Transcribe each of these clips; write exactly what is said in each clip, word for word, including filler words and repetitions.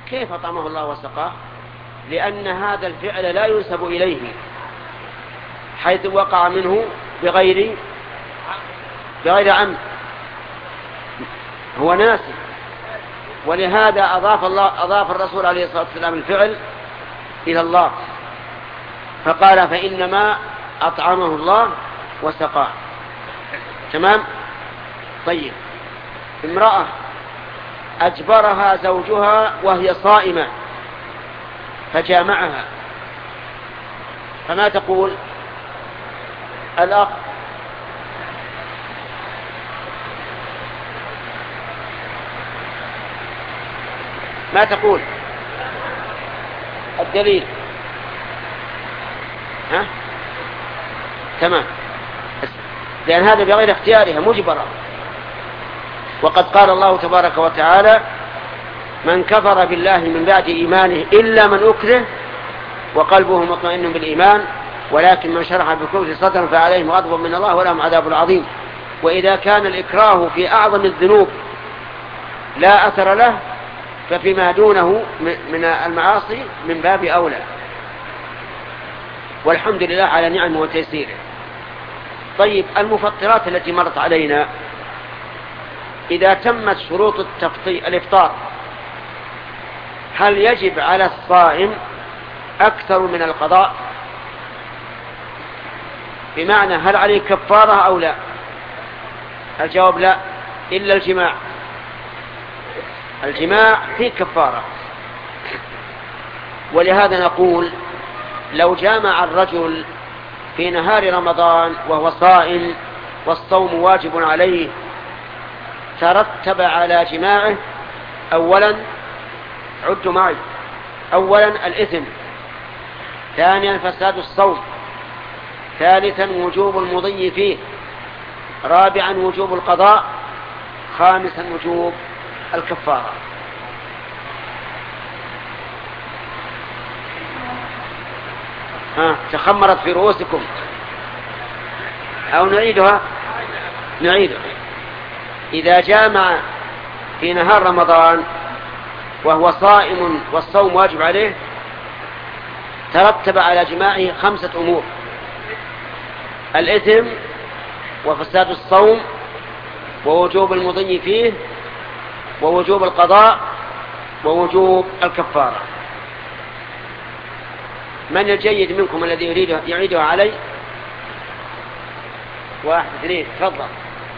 كيف أطعمه الله وسقاه؟ لأن هذا الفعل لا ينسب إليه حيث وقع منه بغير بغير عمد، هو ناسي. ولهذا أضاف الله أضاف الرسول عليه الصلاة والسلام الفعل إلى الله، فقال فإنما أطعمه الله وسقاه. تمام. طيب، امرأة أجبرها زوجها وهي صائمة فجامعها، فما تقول الأخ؟ ما تقول؟ الدليل؟ ها؟ تمام، لأن هذا بغير اختيارها مجبرة. وقد قال الله تبارك وتعالى من كفر بالله من بعد إيمانه إلا من أكره وقلبه مطمئن بالإيمان ولكن من شرح بالكفر صدرا فعليهم غضب من الله ولهم عذاب عظيم. وإذا كان الإكراه في أعظم الذنوب لا أثر له ففيما دونه من المعاصي من باب أولى، والحمد لله على نعمه وتيسيره. طيب، المفطرات التي مرت علينا إذا تمت شروط التفطير الإفطار هل يجب على الصائم أكثر من القضاء؟ بمعنى هل عليه كفارة أو لا؟ الجواب لا، إلا الجماع. الجماع فيه كفارة. ولهذا نقول لو جامع الرجل في نهار رمضان وهو صائم والصوم واجب عليه ترتب على جماعه أولا، عدوا معي، أولا الإثم، ثانيا فساد الصوم، ثالثا وجوب المضي فيه، رابعا وجوب القضاء، خامسا وجوب الكفارة. ها تخمرت في رؤوسكم أو نعيدها؟ نعيدها. إذا جامع في نهار رمضان وهو صائم والصوم واجب عليه ترتب على جماعه خمسة أمور: الإثم وفساد الصوم ووجوب المضي فيه ووجوب القضاء ووجوب الكفارة. من الجيد منكم الذي يريد يعيدها علي؟ واحد اثنين، تفضل.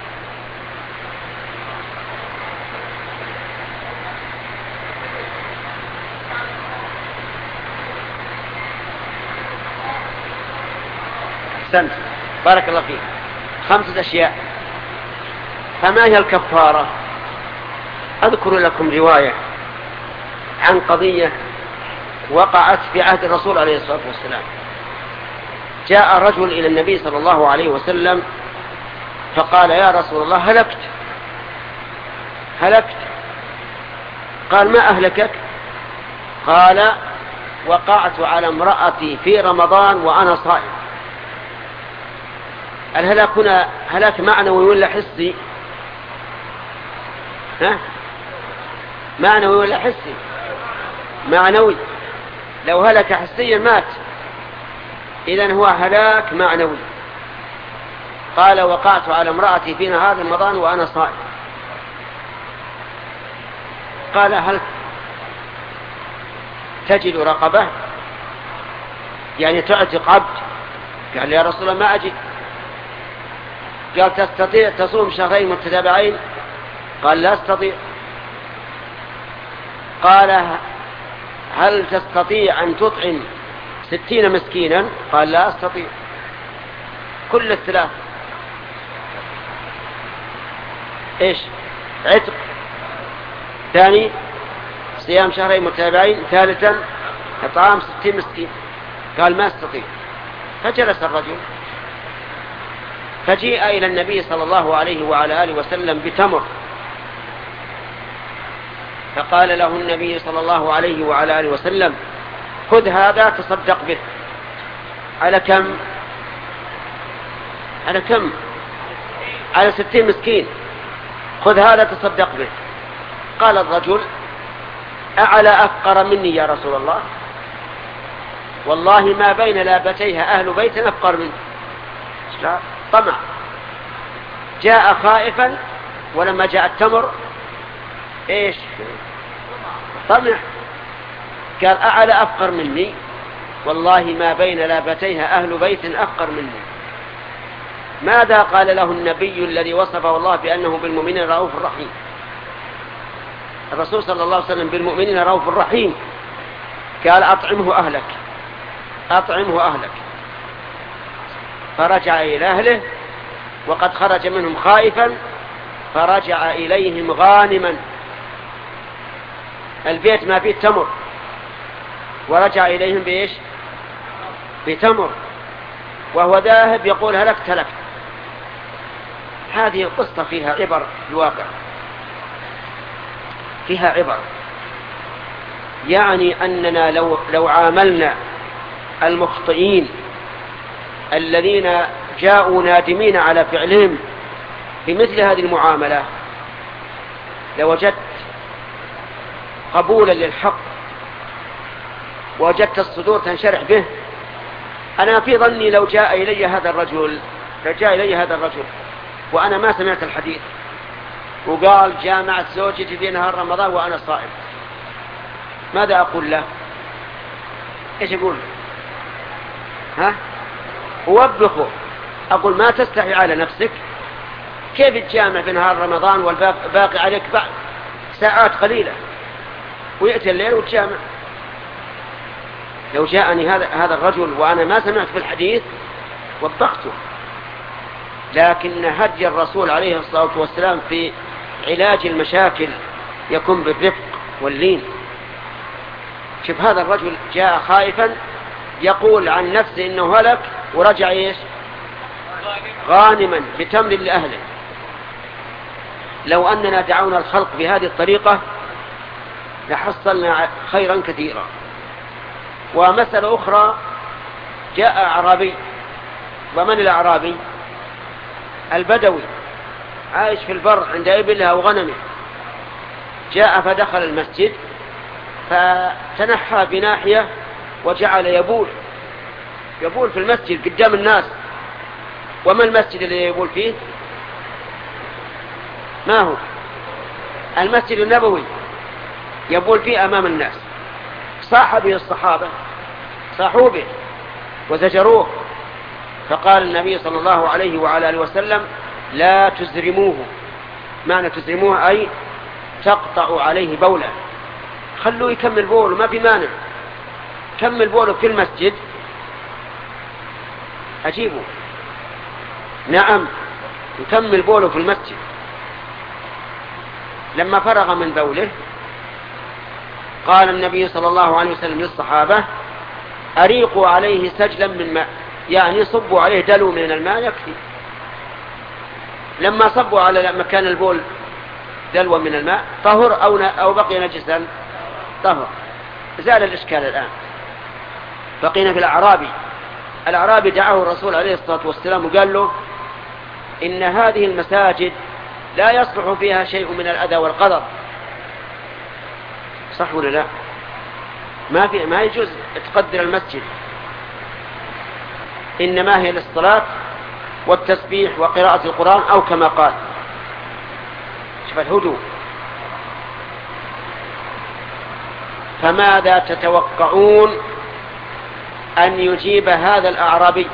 أحسنت، بارك الله فيك. خمسة أشياء. فما هي الكفارة؟ أذكر لكم رواية عن قضية وقعت في عهد الرسول عليه الصلاة والسلام. جاء رجل إلى النبي صلى الله عليه وسلم فقال يا رسول الله هلكت هلكت قال ما أهلكك؟ قال وقعت على امرأتي في رمضان وأنا صائم. الهلاك هنا هلاك معنوي ولا حسي؟ ها؟ معنوي ولا حسي؟ معنوي. لو هلك حسيا مات، إذن هو هلاك معنوي. قال وقعت على امرأتي في نهار رمضان وأنا صائم. قال هل تجد رقبة؟ يعني تعتق عبد؟ قال يا رسول الله ما أجد. قال تستطيع تصوم شهرين متتابعين؟ قال لا استطيع. قال هل تستطيع أن تطعم ستين مسكينا؟ قال لا استطيع. كل الثلاث ايش؟ عتق، ثاني صيام شهرين متتابعين، ثالثا اطعام ستين مسكين. قال ما استطيع. فجلس الرجل فجيء إلى النبي صلى الله عليه وعلى آله وسلم بتمر، فقال له النبي صلى الله عليه وعلى آله وسلم خذ هذا تصدق به. على كم؟ على كم؟ على ستين مسكين. خذ هذا تصدق به. قال الرجل أعلى أفقر مني يا رسول الله؟ والله ما بين لابتيها أهل بيت أفقر مني. لا، طمع. جاء خائفا، ولما جاء التمر إيش؟ طمع. قال أعلى أفقر مني، والله ما بين لابتيها أهل بيت أفقر مني. ماذا قال له النبي الذي وصفه الله بأنه بالمؤمنين رؤوف رحيم؟ الرسول صلى الله عليه وسلم بالمؤمنين رؤوف رحيم. قال أطعمه أهلك، أطعمه أهلك. فرجع إلى أهله وقد خرج منهم خائفا، فرجع إليهم غانما. البيت ما فيه تمر، ورجع إليهم بإيش؟ بتمر، وهو ذاهب يقول هلكت هلكت. هذه القصة فيها عبر الواقع، فيها عبر. يعني أننا لو, لو عاملنا المخطئين الذين جاءوا نادمين على فعلهم بمثل هذه المعاملة لوجدت قبولا للحق، ووجدت الصدور تنشرح به. أنا في ظني لو جاء إلي هذا الرجل لو جاء إلي هذا الرجل وأنا ما سمعت الحديث، وقال جامعت زوجتي في نهار رمضان وأنا صائم، ماذا أقول له؟ إيش أقول؟ ها؟ أوبخه، أقول ما تستحي على نفسك؟ كيف تجامع في نهار رمضان والباقي عليك بعد ساعات قليلة، ويأتي الليل وتجامع؟ لو جاءني هذا هذا الرجل وأنا ما سمعت في الحديث وبخته. لكن هدي الرسول عليه الصلاة والسلام في علاج المشاكل يكون بالرفق واللين. شوف هذا الرجل جاء خائفا يقول عن نفسه إنه هلك، ورجع إيش؟ غانما بتمر لأهله. لو أننا دعونا الخلق بهذه الطريقة لحصلنا خيرا كثيرا. ومسألة أخرى، جاء أعرابي. ومن الأعرابي؟ البدوي عايش في البر عند إبله وغنمه. جاء فدخل المسجد فتنحى بناحية وجعل يبول يبول في المسجد قدام الناس. وما المسجد اللي يبول فيه؟ ما هو؟ المسجد النبوي، يبول فيه أمام الناس. صاح به الصحابة، صاحوا به وزجروه. فقال النبي صلى الله عليه وعلى آله وسلم لا تزرموه. معنى تزرموه أي تقطع عليه بوله، خلوه يكمل بوله، ما في مانع، كمل بوله في المسجد. أجيبه، نعم يكمل بوله في المسجد. لما فرغ من بوله قال النبي صلى الله عليه وسلم للصحابة أريقوا عليه سجلا من ماء، يعني صبوا عليه دلو من الماء يكفي. لما صبوا على مكان البول دلو من الماء طهر أو, أو بقي نجسا طهر. زال الإشكال الآن. بقينا في الأعرابي. الأعرابي دعاه الرسول عليه الصلاة والسلام وقال له إن هذه المساجد لا يصلح فيها شيء من الأذى والقدر. صح ولا لا؟ ما في ما يجوز تقدر المسجد، إنما هي للصلاة والتسبيح وقراءة القرآن أو كما قال. شوف الهدوء. فماذا تتوقعون أن يجيب هذا الأعرابي؟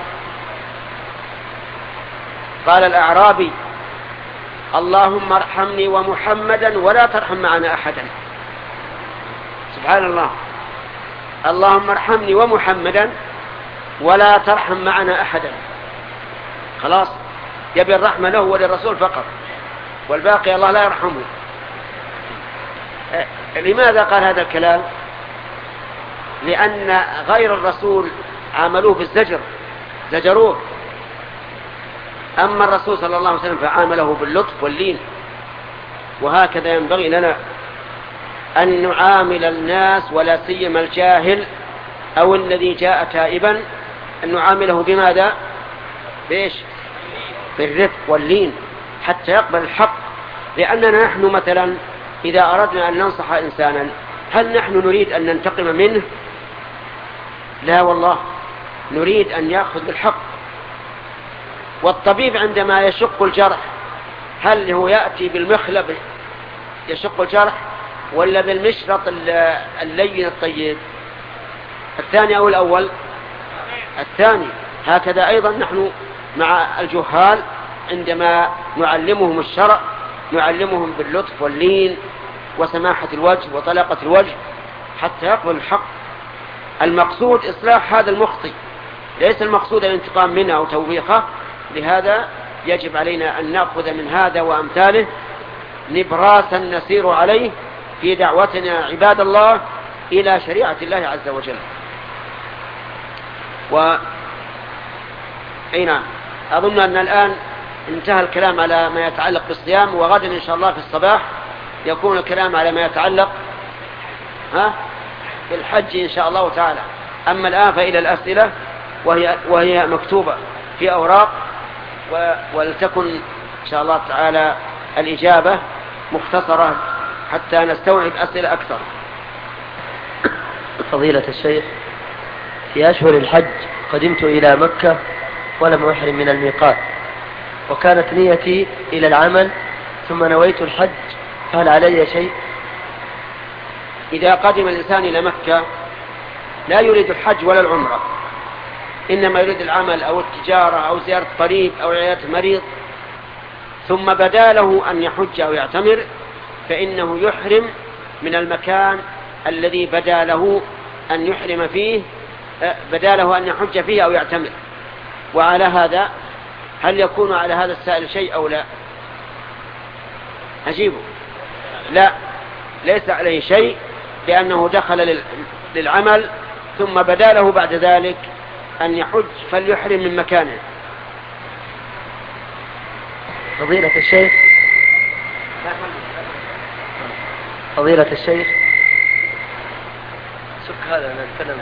قال الأعرابي اللهم ارحمني ومحمدا ولا ترحم معنا أحدا. سبحان الله، اللهم ارحمني ومحمدا ولا ترحم معنا أحدا. خلاص، يبي الرحمة له وللرسول فقط، والباقي الله لا يرحمه. لماذا قال هذا الكلام؟ لأن غير الرسول عاملوه بالزجر، زجروه. أما الرسول صلى الله عليه وسلم فعامله باللطف واللين. وهكذا ينبغي لنا أن نعامل الناس، ولا سيما الجاهل أو الذي جاء تائبا، أن نعامله بماذا؟ بإيش؟ بالرفق واللين حتى يقبل الحق. لأننا نحن مثلا إذا أردنا أن ننصح إنسانا هل نحن نريد أن ننتقم منه؟ لا والله، نريد أن يأخذ بالحق. والطبيب عندما يشق الجرح هل هو يأتي بالمخلب يشق الجرح ولا بالمشرط اللين الطيب؟ الثاني أو الأول؟ الثاني. هكذا أيضا نحن مع الجهال عندما نعلمهم الشرع نعلمهم باللطف واللين وسماحة الوجه وطلاقة الوجه حتى يقبل الحق. المقصود إصلاح هذا المخطئ، ليس المقصود الانتقام منه أو توبيخه. لهذا يجب علينا أن نأخذ من هذا وأمثاله نبراسا نسير عليه في دعوتنا عباد الله إلى شريعة الله عز وجل. و أي نعم، أظن أن الآن انتهى الكلام على ما يتعلق بالصيام، وغدا إن شاء الله في الصباح يكون الكلام على ما يتعلق ها بالحج إن شاء الله تعالى. أما الآن فإلى الأسئلة وهي, وهي مكتوبة في أوراق، ولتكن إن شاء الله تعالى الإجابة مختصرة حتى نستوعب أسئلة أكثر. فضيلة الشيخ، في أشهر الحج قدمت إلى مكة ولم أحرم من الميقات، وكانت نيتي إلى العمل ثم نويت الحج، فهل علي شيء؟ إذا قدم الإنسان إلى مكة لا يريد الحج ولا العمرة، إنما يريد العمل أو التجارة أو زيارة طريق أو عيادة مريض، ثم بدا له أن يحج أو يعتمر، فإنه يحرم من المكان الذي بدا له أن يحرم فيه، بدا له أن يحج فيه أو يعتمر. وعلى هذا هل يكون على هذا السائل شيء أو لا؟ أجيبه لا، ليس عليه شيء، لأنه دخل للعمل ثم بدا له بعد ذلك أن يحج، فليحرم من مكانه. فضيلة الشيخ فضيلة الشيخ سك هذا أنا أتكلم.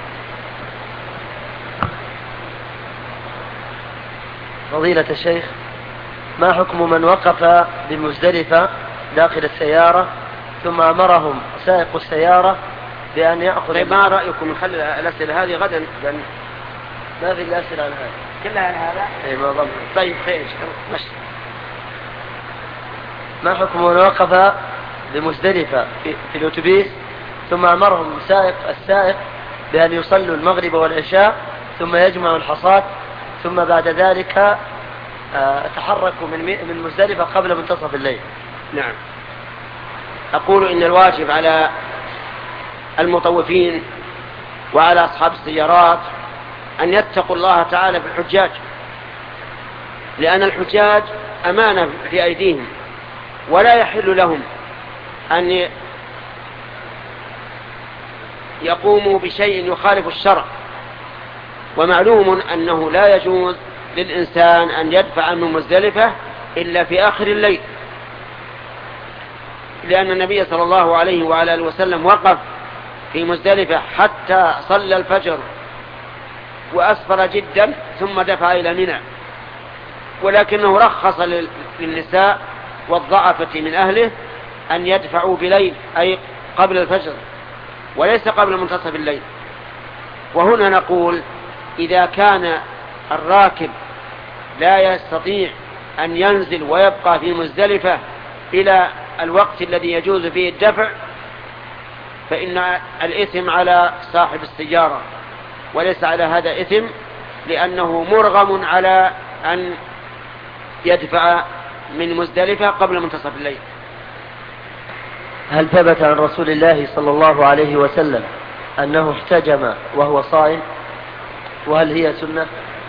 فضيلة الشيخ، ما حكم من وقف بمزدلفة داخل السيارة ثم أمرهم سائق السيارة بأن يأخذ؟ طيب ما رأيكم نخلي الأسئلة هذه غدا؟ ما في الأسئلة عن هذا كلها عن هذا؟ اي ما ضمن. طيب خير. مش. ما حكم من وقف بمزدلفة في, في الأتوبيس ثم أمرهم سائق السائق بأن يصلوا المغرب والعشاء ثم يجمعوا الحصاد ثم بعد ذلك تحركوا من من مزدلفة قبل منتصف الليل؟ نعم. أقول إن الواجب على المطوفين وعلى أصحاب السيارات أن يتقوا الله تعالى في الحجاج، لأن الحجاج أمانة في أيديهم، ولا يحل لهم أن يقوموا بشيء يخالف الشرع. ومعلوم أنه لا يجوز للإنسان أن يدفع عنه مزدلفة إلا في آخر الليل، لأن النبي صلى الله عليه وعلى آله وسلم وقف في مزدلفة حتى صلى الفجر وأسفر جدا ثم دفع إلى منى، ولكنه رخص للنساء والضعفة من أهله أن يدفعوا بليل، أي قبل الفجر وليس قبل منتصف الليل. وهنا نقول إذا كان الراكب لا يستطيع أن ينزل ويبقى في مزدلفة إلى الوقت الذي يجوز فيه الدفع، فإن الإثم على صاحب السيارة وليس على هذا إثم، لأنه مرغم على أن يدفع من مزدلفة قبل منتصف الليل. هل ثبت عن رسول الله صلى الله عليه وسلم أنه احتجم وهو صائم، وهل هي سنة؟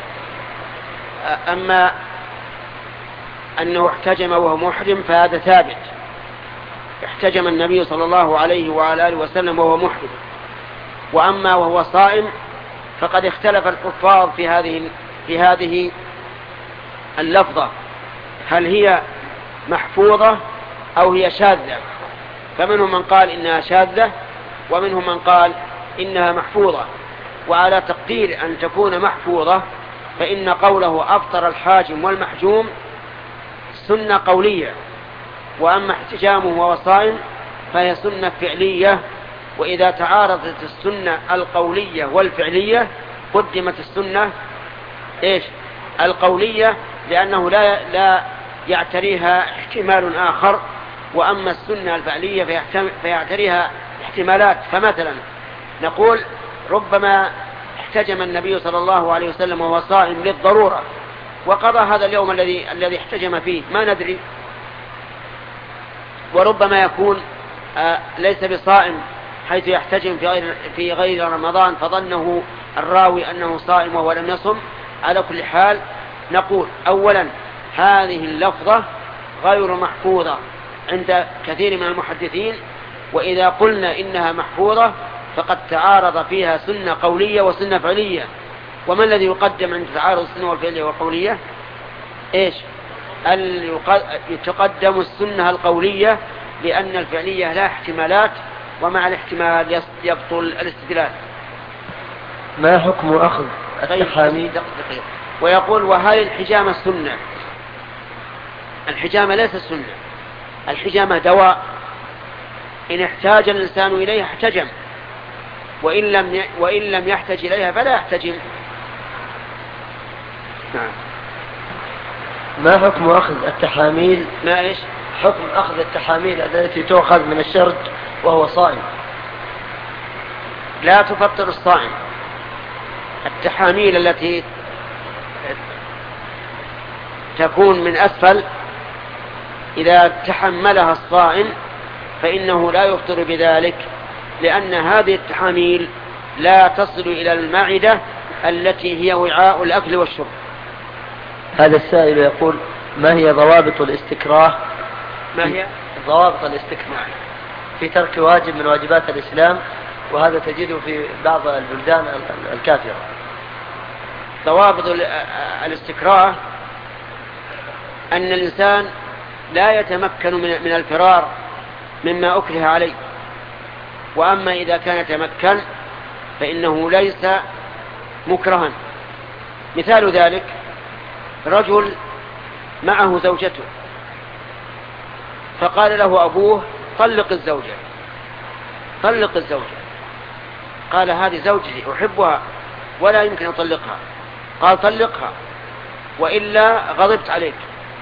أما أنه احتجم وهو محرم فهذا ثابت، احتجم النبي صلى الله عليه وعلى آله وسلم وهو محرم. وأما وهو صائم فقد اختلف الحفاظ في هذه في هذه اللفظة، هل هي محفوظة أو هي شاذة؟ فمنهم من قال إنها شاذة ومنهم من قال إنها محفوظة. وعلى تقدير أن تكون محفوظة فإن قوله أفطر الحاجم والمحجوم سنة قولية، وأما احتجامه وهو صائم فهي سنة فعلية وإذا تعارضت السنة القولية والفعلية قدمت السنة إيش؟ القولية، لأنه لا, لا يعتريها احتمال آخر، وأما السنة الفعلية فيعتريها احتمالات. فمثلا نقول ربما احتجم النبي صلى الله عليه وسلم وهو صائم للضرورة وقضى هذا اليوم الذي الذي احتجم فيه، ما ندري. وربما يكون آه ليس بصائم حيث يحتجم في غير, في غير رمضان فظنه الراوي أنه صائم وهو لم يصم. على كل حال نقول أولا هذه اللفظة غير محفوظة عند كثير من المحدثين، وإذا قلنا إنها محفوظة فقد تعارض فيها سنة قولية وسنة فعلية. وما الذي يقدم عند تعارض السنة والفعلية والقولية؟ إيش؟ يتقدم السنة القولية لأن الفعلية لا احتمالات، ومع الاحتمال يبطل الاستدلال. ما حكم أخذ التحاميل؟ ويقول وهل الحجامة السنة؟ الحجامة ليس السنة، الحجامة دواء، إن احتاج الإنسان إليها احتجم، وإن لم وإن لم يحتج إليها فلا يحتجم. نعم. ما حكم أخذ التحاميل؟ ما إيش؟ حكم أخذ التحاميل التي تؤخذ من الشرج وهو صائم. لا تفطر الصائم. التحاميل التي تكون من أسفل إذا تحملها الصائم فإنه لا يفطر بذلك، لأن هذه التحاميل لا تصل إلى المعدة التي هي وعاء الأكل والشرب. هذا السائل يقول ما هي ضوابط الاستكراه؟ ما هي ضوابط الاستكراه في ترك واجب من واجبات الإسلام، وهذا تجده في بعض البلدان الكافرة. ضوابط الاستكراه أن الإنسان لا يتمكن من الفرار مما أكره عليه، وأما إذا كان يتمكن فإنه ليس مكرها. مثال ذلك رجل معه زوجته فقال له أبوه طلق الزوجة طلق الزوجة قال هذه زوجتي أحبها ولا يمكن أن أطلقها. قال طلقها وإلا غضبت عليك،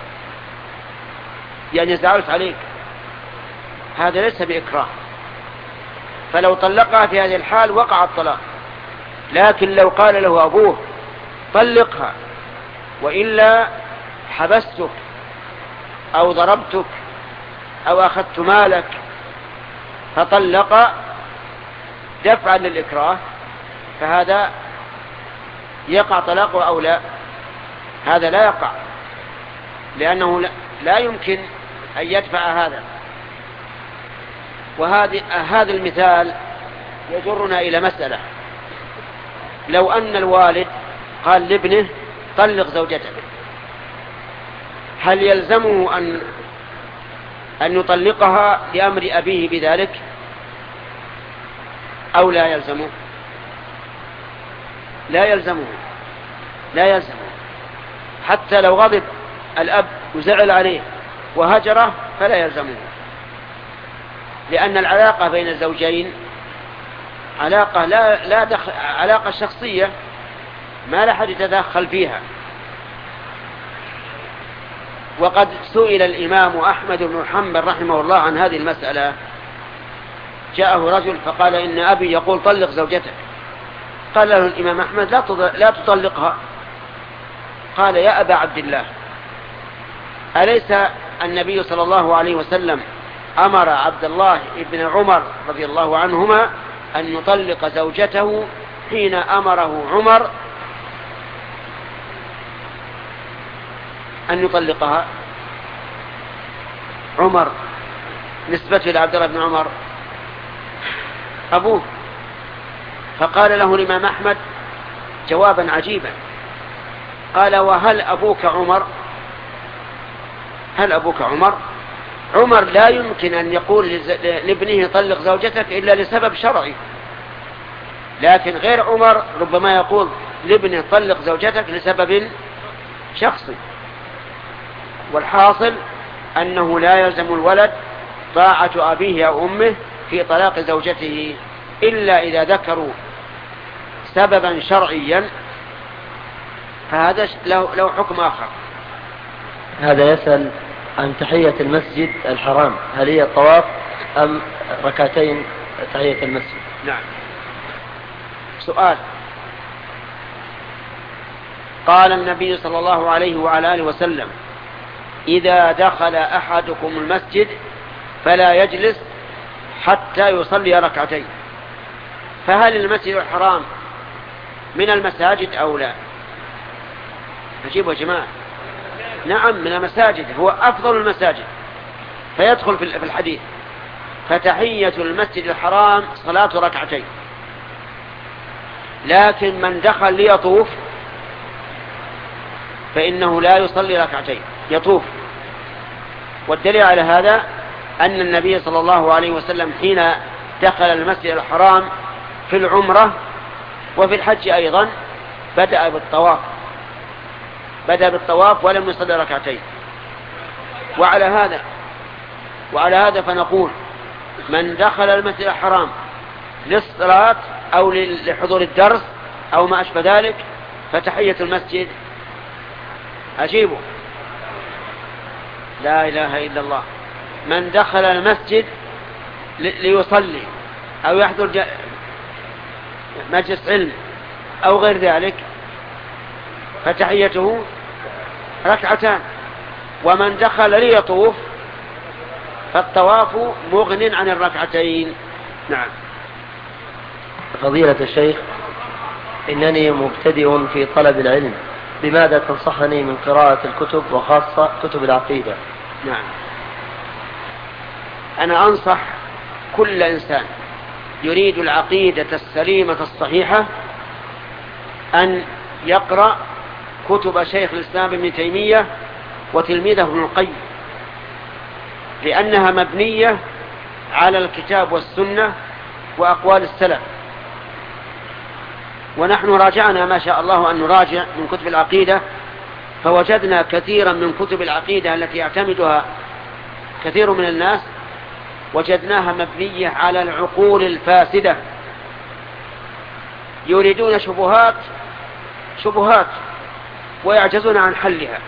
يعني زعلت عليك. هذا ليس بإكراه، فلو طلقها في هذه الحال وقع الطلاق. لكن لو قال له أبوه طلقها وإلا حبستك أو ضربتك أو أخذت مالك، فطلق دفعا للإكراه، فهذا يقع طلاقه أو لا؟ هذا لا يقع، لأنه لا يمكن أن يدفع هذا. وهذا هذا المثال يجرنا إلى مسألة. لو أن الوالد قال لابنه طلق زوجتك، هل يلزمه أن أن يطلقها لأمر أبيه بذلك أو لا يلزمه؟ لا يلزمه لا يلزمه حتى لو غضب الأب وزعل عليه وهجره فلا يلزمه، لأن العلاقة بين الزوجين علاقة لا لا دخل علاقة شخصية ما لا أحد يتدخل فيها. وقد سئل الإمام أحمد بن حنبل رحمه الله عن هذه المسألة. جاءه رجل فقال إن أبي يقول طلق زوجتك. قال له الإمام أحمد لا تطلقها. قال يا أبا عبد الله أليس النبي صلى الله عليه وسلم أمر عبد الله بن عمر رضي الله عنهما أن يطلق زوجته حين أمره عمر أن يطلقها؟ عمر نسبة إلى عبد الله بن عمر أبوه. فقال له الإمام أحمد جوابا عجيبا، قال وهل أبوك عمر؟ هل أبوك عمر؟ عمر لا يمكن أن يقول لابنه طلق زوجتك إلا لسبب شرعي، لكن غير عمر ربما يقول لابنه طلق زوجتك لسبب شخصي. والحاصل أنه لا يلزم الولد طاعة أبيه أو أمه في طلاق زوجته إلا إذا ذكروا سببا شرعيا فهذا له حكم آخر. هذا يسأل عن تحية المسجد الحرام، هل هي الطواف أم ركعتين تحية المسجد؟ نعم. سؤال: قال النبي صلى الله عليه وعلى آله وسلم: إذا دخل أحدكم المسجد فلا يجلس حتى يصلي ركعتين، فهل المسجد الحرام من المساجد أو لا؟ أجيبوا يا جماعة. نعم من المساجد، هو أفضل المساجد، فيدخل في الحديث: فتحية المسجد الحرام صلاة ركعتين. لكن من دخل ليطوف فإنه لا يصلي ركعتين، يطوف. والدليل على هذا أن النبي صلى الله عليه وسلم حين دخل المسجد الحرام في العمرة وفي الحج أيضا بدأ بالطواف بدأ بالطواف ولم يصلي ركعتين. وعلى هذا وعلى هذا فنقول: من دخل المسجد الحرام للصلاة أو لحضور الدرس أو ما أشبه ذلك فتحية المسجد. أجيبه. لا إله إلا الله. من دخل المسجد ليصلي أو يحضر مجلس علم أو غير ذلك فتحيته ركعتان. ومن دخل ليطوف فالطواف مغن عن الركعتين. نعم. فضيلة الشيخ، إنني مبتدئ في طلب العلم، بماذا تنصحني من قراءة الكتب وخاصة كتب العقيدة؟ نعم. أنا أنصح كل إنسان يريد العقيدة السليمة الصحيحة أن يقرأ كتب شيخ الإسلام ابن تيمية وتلميذه ابن القيم، لأنها مبنية على الكتاب والسنة وأقوال السلف. ونحن راجعنا ما شاء الله أن نراجع من كتب العقيدة، فوجدنا كثيرا من كتب العقيدة التي يعتمدها كثير من الناس وجدناها مبنية على العقول الفاسدة، يريدون شبهات شبهات ويعجزون عن حلها.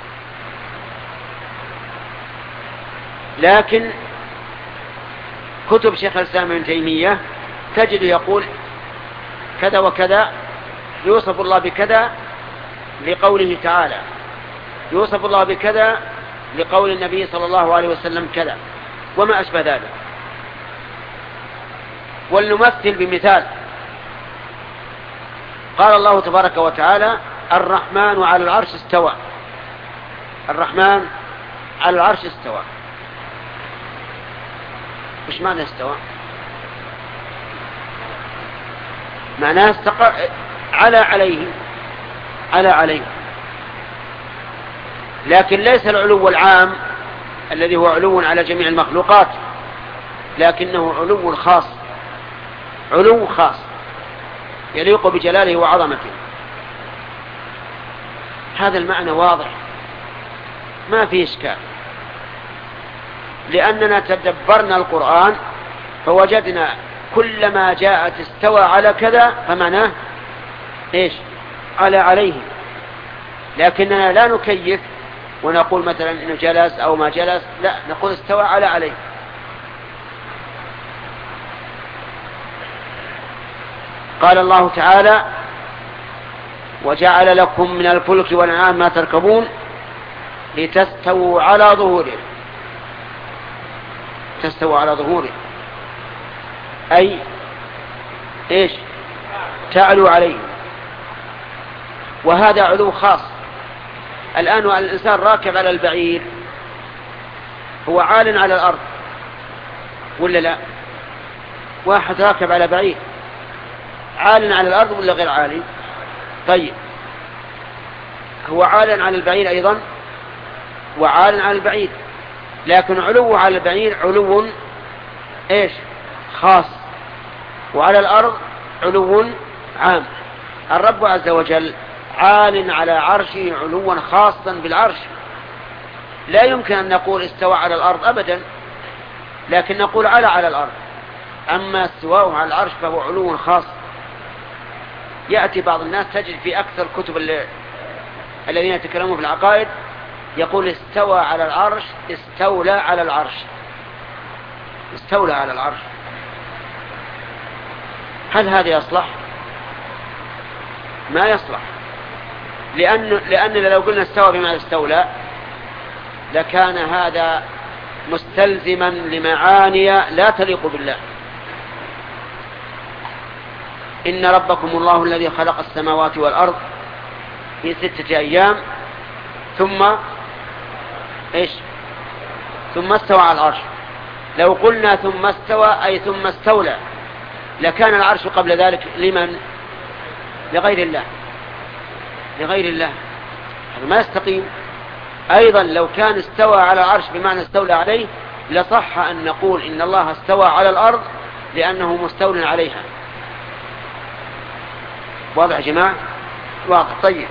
لكن كتب شيخ الإسلام ابن تيمية تجد يقول كذا وكذا، يوصف الله بكذا لقوله تعالى، يوصف الله بكذا لقول النبي صلى الله عليه وسلم كذا، وما أشبه ذلك. ولنمثل بمثال: قال الله تبارك وتعالى: الرحمن على العرش استوى. الرحمن على العرش استوى. مش معنى استوى؟ معناه استقر، على عليه على عليه لكن ليس العلو العام الذي هو علو على جميع المخلوقات، لكنه علو خاص، علو خاص يليق بجلاله وعظمته. هذا المعنى واضح ما فيه إشكال، لأننا تدبرنا القرآن فوجدنا كلما جاءت استوى على كذا فمعناه إيش؟ على عليه. لكننا لا نكيف ونقول مثلا إنه جلس أو ما جلس، لا، نقول استوى على عليه. قال الله تعالى: وجعل لكم من الفلك والأنعام ما تركبون لتستووا على ظهوره. تستووا على ظهوره أي إيش؟ تعلو عليه. وهذا علو خاص. الآن الإنسان راكب على البعير هو عال على الأرض ولا لا؟ واحد راكب على بعير عال على الأرض ولا غير عالي؟ طيب، هو عال على البعير أيضا وعال على البعير، لكن علو على البعير علو إيش؟ خاص، وعلى الأرض علو عام. الرب عز وجل عال على عرشه علوا خاصا بالعرش، لا يمكن أن نقول استوى على الأرض أبدا، لكن نقول على على الأرض. أما استواءه على العرش فهو علو خاص. يأتي بعض الناس تجد في أكثر كتب الذين يتكلمون في العقائد يقول استوى على العرش، استولى على العرش، استولى على العرش. هل هذا يصلح؟ ما يصلح، لأن لأننا لو قلنا استوى بما استولى لكان هذا مستلزما لمعاني لا تليق بالله. إن ربكم الله الذي خلق السماوات والأرض في ستة أيام ثم إيش ثم استوى على العرش. لو قلنا ثم استوى أي ثم استولى لكان العرش قبل ذلك لمن؟ لغير الله، لغير الله. هذا ما يستقيم. أيضا لو كان استوى على العرش بمعنى استولى عليه لصح أن نقول إن الله استوى على الأرض لأنه مستول عليها. واضح يا جماعة؟ واضح. طيب،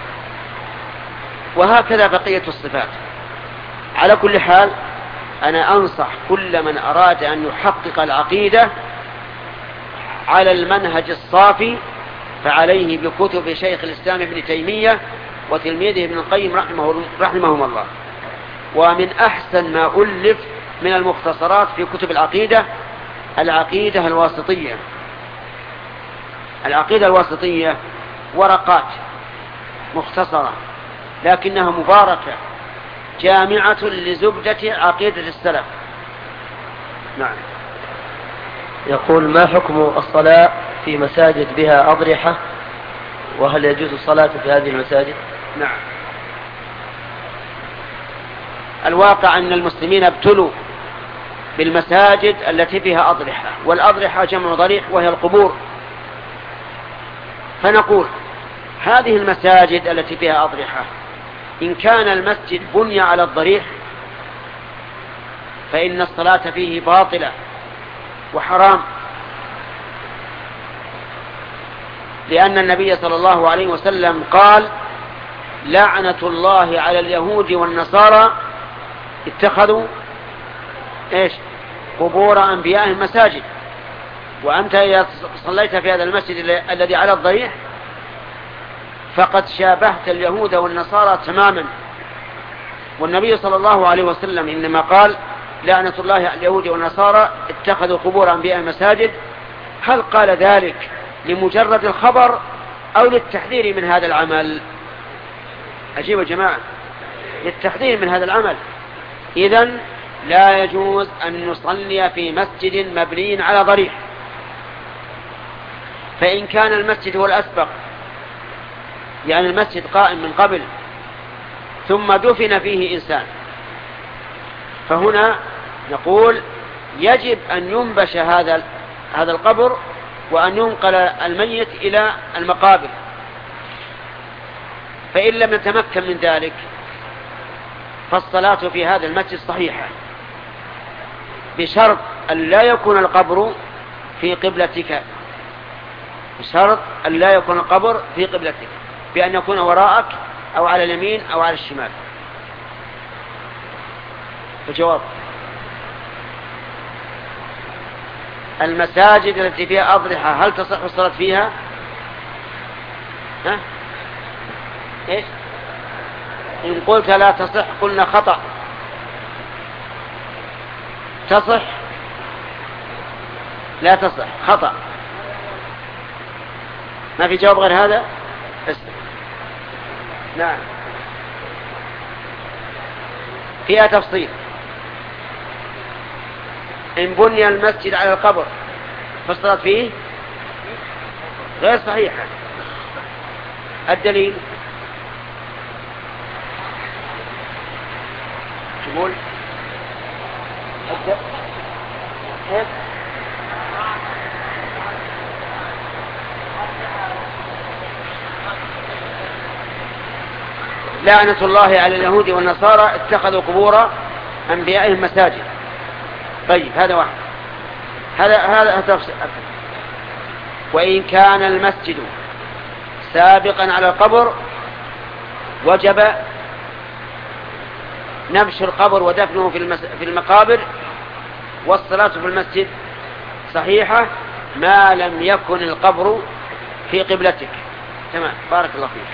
وهكذا بقية الصفات. على كل حال أنا أنصح كل من أراد أن يحقق العقيدة على المنهج الصافي فعليه بكتب شيخ الإسلام ابن تيمية وتلميذه ابن القيم رحمه رحمهم الله. ومن أحسن ما ألف من المختصرات في كتب العقيدة العقيدة الواسطية. العقيدة الواسطية ورقات مختصرة لكنها مباركة جامعة لزبدة عقيدة السلف. نعم. يقول: ما حكم الصلاة في مساجد بها أضرحة، وهل يجوز الصلاة في هذه المساجد؟ نعم. الواقع أن المسلمين ابتلوا بالمساجد التي فيها أضرحة، والأضرحة جمع ضريح وهي القبور. فنقول هذه المساجد التي فيها أضرحة إن كان المسجد بني على الضريح فإن الصلاة فيه باطلة وحرام، لأن النبي صلى الله عليه وسلم قال: لعنة الله على اليهود والنصارى اتخذوا إيش قبور أنبيائهم مساجد. وأنت إذا صليت في هذا المسجد الذي على الضريح فقد شابهت اليهود والنصارى تماما. والنبي صلى الله عليه وسلم إنما قال: لعنة الله على اليهود والنصارى اتخذوا قبور أنبيائهم مساجد. هل قال ذلك لمجرد الخبر أو للتحذير من هذا العمل؟ أجيب يا جماعة، للتحذير من هذا العمل. إذن لا يجوز أن نصلي في مسجد مبني على ضريح. فإن كان المسجد هو الأسبق، يعني المسجد قائم من قبل ثم دفن فيه إنسان، فهنا نقول يجب أن ينبش هذا هذا القبر وأن ينقل الميت إلى المقابر. فإن لم نتمكن من ذلك فالصلاة في هذا المسجد صحيحة، بشرط أن لا يكون القبر في قبلتك، بشرط أن لا يكون القبر في قبلتك، بأن يكون وراءك أو على اليمين أو على الشمال. الجواب: المساجد التي فيها أضرحة هل تصح الصلاة فيها؟ ها؟ إيش؟ إن قلت لا تصح قلنا خطأ. تصح؟ لا تصح، خطأ. ما في جواب غير هذا؟ اسمع. نعم. فيها تفصيل. إن بني المسجد على القبر فالصلاة فيه غير صحيحة. الدليل: تقول كيف؟ لعنة الله على اليهود والنصارى اتخذوا قبور أنبيائهم مساجد. طيب، هذا واحد. هذا هذا تفسير. وإن كان المسجد سابقا على القبر وجب نبش القبر ودفنه في في المقابر، والصلاة في المسجد صحيحة ما لم يكن القبر في قبلتك. تمام، بارك الله فيك.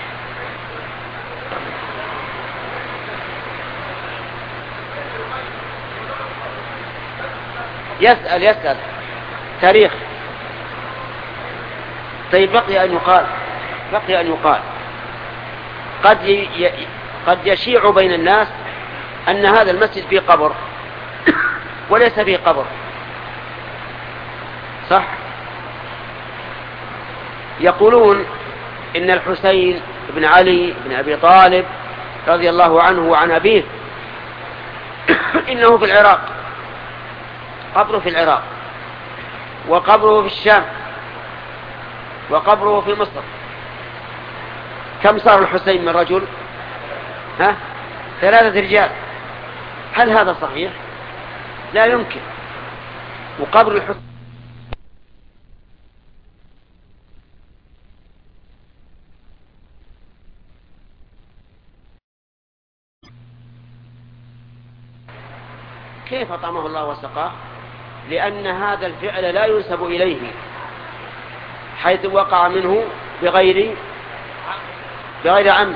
يسأل يسأل تاريخ. طيب بقي أن يقال بقي أن يقال قد ي... قد يشيع بين الناس أن هذا المسجد فيه قبر وليس فيه قبر، صح؟ يقولون إن الحسين بن علي بن أبي طالب رضي الله عنه وعن أبيه إنه في العراق، قبره في العراق، وقبره في الشام، وقبره في مصر. كم صار الحسين من رجل؟ ها؟ ثلاثة رجال. هل هذا صحيح؟ لا يمكن. وقبر الحسين كيف أطعمه الله وسقاه؟ لأن هذا الفعل لا ينسب إليه، حيث وقع منه بغير بغير عمد،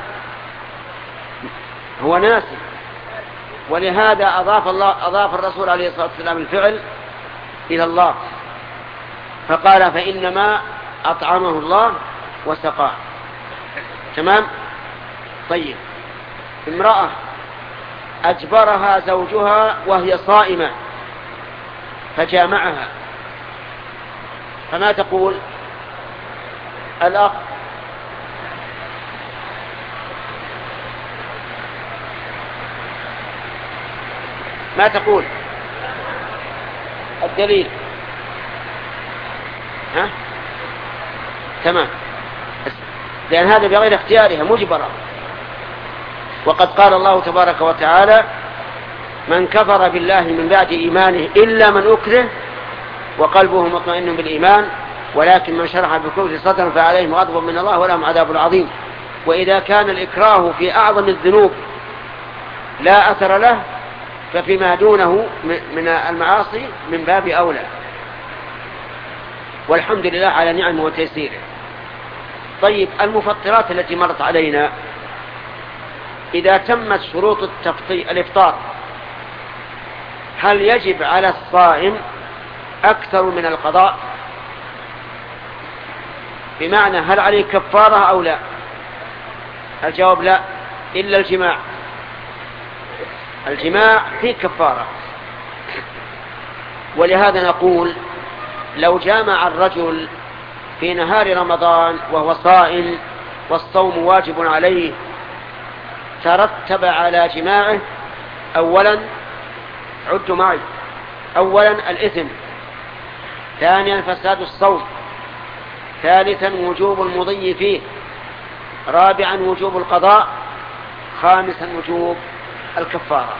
هو ناسي. ولهذا أضاف الله أضاف الرسول عليه الصلاة والسلام الفعل إلى الله، فقال فإنما أطعمه الله وسقاه. تمام. طيب، امرأة أجبرها زوجها وهي صائمة فجامعها، فما تقول الأخ؟ ما تقول الدليل؟ ها؟ تمام، لأن هذا بغير اختيارها مجبرة. وقد قال الله تبارك وتعالى من كفر بالله من بعد إيمانه إلا من أكره وقلبه مطمئن بالإيمان ولكن من شرح بالكفر صدرا فعليهم غضب من الله ولهم عذاب عظيم. وإذا كان الإكراه في أعظم الذنوب لا أثر له ففيما دونه من المعاصي من باب أولى، والحمد لله على نعمه وتيسيره. طيب، المفطرات التي مرت علينا إذا تمت شروط الإفطار هل يجب على الصائم أكثر من القضاء؟ بمعنى هل عليه كفارة أو لا؟ الجواب لا، إلا الجماع. الجماع فيه كفارة. ولهذا نقول لو جامع الرجل في نهار رمضان وهو صائم والصوم واجب عليه ترتب على جماعه أولا، عدوا معي، أولا الإثم، ثانيا فساد الصوم، ثالثا وجوب المضي فيه، رابعا وجوب القضاء، خامسا وجوب الكفارة.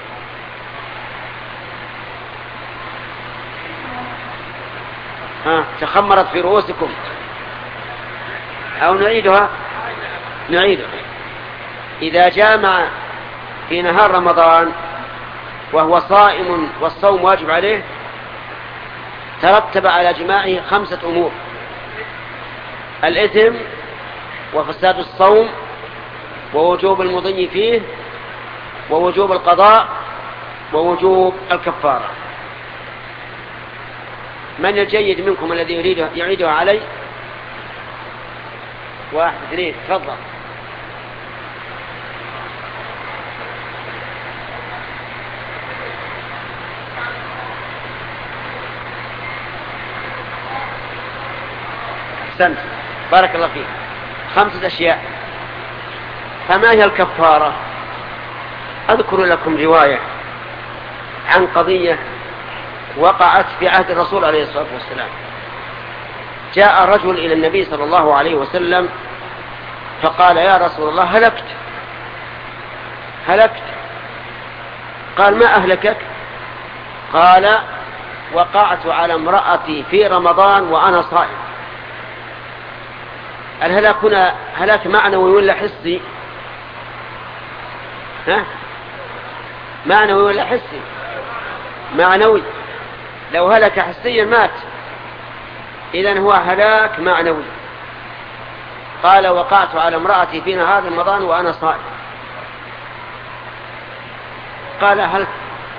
ها تخمرت في رؤوسكم أو نعيدها؟ نعيدها. إذا جامع في نهار رمضان وهو صائم والصوم واجب عليه ترتب على جماعه خمسة أمور: الإثم وفساد الصوم ووجوب المضي فيه ووجوب القضاء ووجوب الكفارة. من الجيد منكم الذي يريد يعيدها علي؟ واحد اثنين، تفضل. أحسنت، بارك الله فيك. خمسة أشياء. فما هي الكفارة؟ أذكر لكم رواية عن قضية وقعت في عهد الرسول عليه الصلاة والسلام. جاء رجل إلى النبي صلى الله عليه وسلم فقال: يا رسول الله، هلكت هلكت قال: ما أهلكك؟ قال: وقعت على امرأتي في رمضان وأنا صائم. الهلاك هنا هلاك معنوي ولا حسي؟ ها؟ معنوي ولا حسي؟ معنوي. لو هلك حسيا مات، إذن هو هلاك معنوي. قال وقعت على امرأتي في نهار رمضان وأنا صائم. قال هل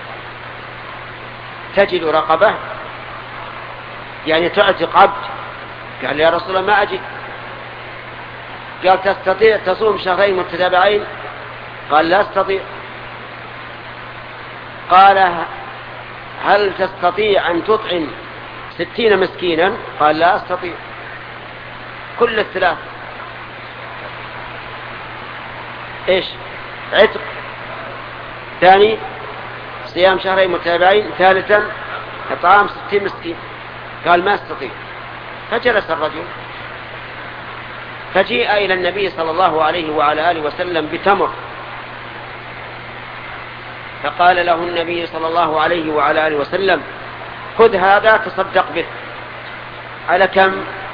تجد رقبة، يعني تعتق عبد؟ قال يا رسول الله ما أجد. قال تستطيع تصوم شهرين متتابعين؟ قال لا استطيع. قال هل تستطيع أن تطعم ستين مسكينا؟ قال لا أستطيع. كل الثلاث إيش؟ عتق، ثاني صيام شهرين متتابعين، ثالثا إطعام ستين مسكين. قال ما استطيع. فجلس الرجل، فجيء إلى النبي صلى الله عليه وعلى آله وسلم بتمر، فقال له النبي صلى الله عليه وعلى آله وسلم خذ هذا تصدق به. على كم؟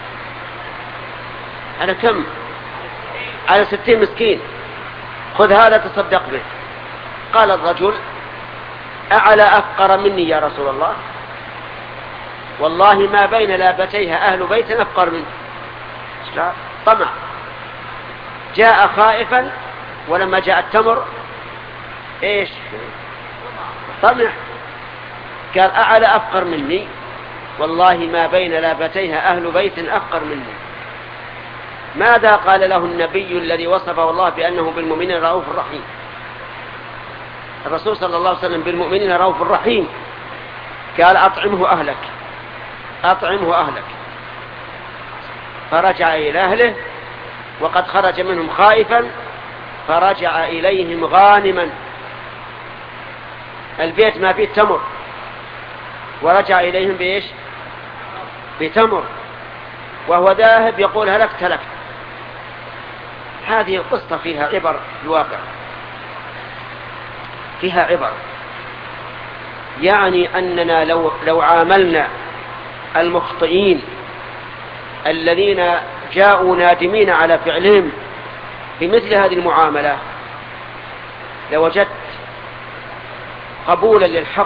على كم؟ على ستين مسكين. خذ هذا تصدق به. قال الرجل أعلى أفقر مني يا رسول الله؟ والله ما بين لابتيها أهل بيت أفقر مني. لا طمع، جاء خائفا، ولما جاء التمر إيش؟ طمع. قال أعلى أفقر مني؟ والله ما بين لابتيها أهل بيت أفقر مني. ماذا قال له النبي الذي وصفه الله بأنه بالمؤمنين رؤوف رحيم؟ الرسول صلى الله عليه وسلم بالمؤمنين رؤوف رحيم. قال أطعمه أهلك، أطعمه أهلك. فرجع إلى أهله وقد خرج منهم خائفا، فرجع إليهم غانما. البيت ما فيه تمر، ورجع إليهم بإيش؟ بتمر، وهو ذاهب يقول هلكت هلكت. هذه القصة فيها عبر في الواقع، فيها عبر. يعني أننا لو, لو عاملنا المخطئين الذين جاءوا نادمين على فعلهم بمثل هذه المعاملة لوجدت قبولا للحق،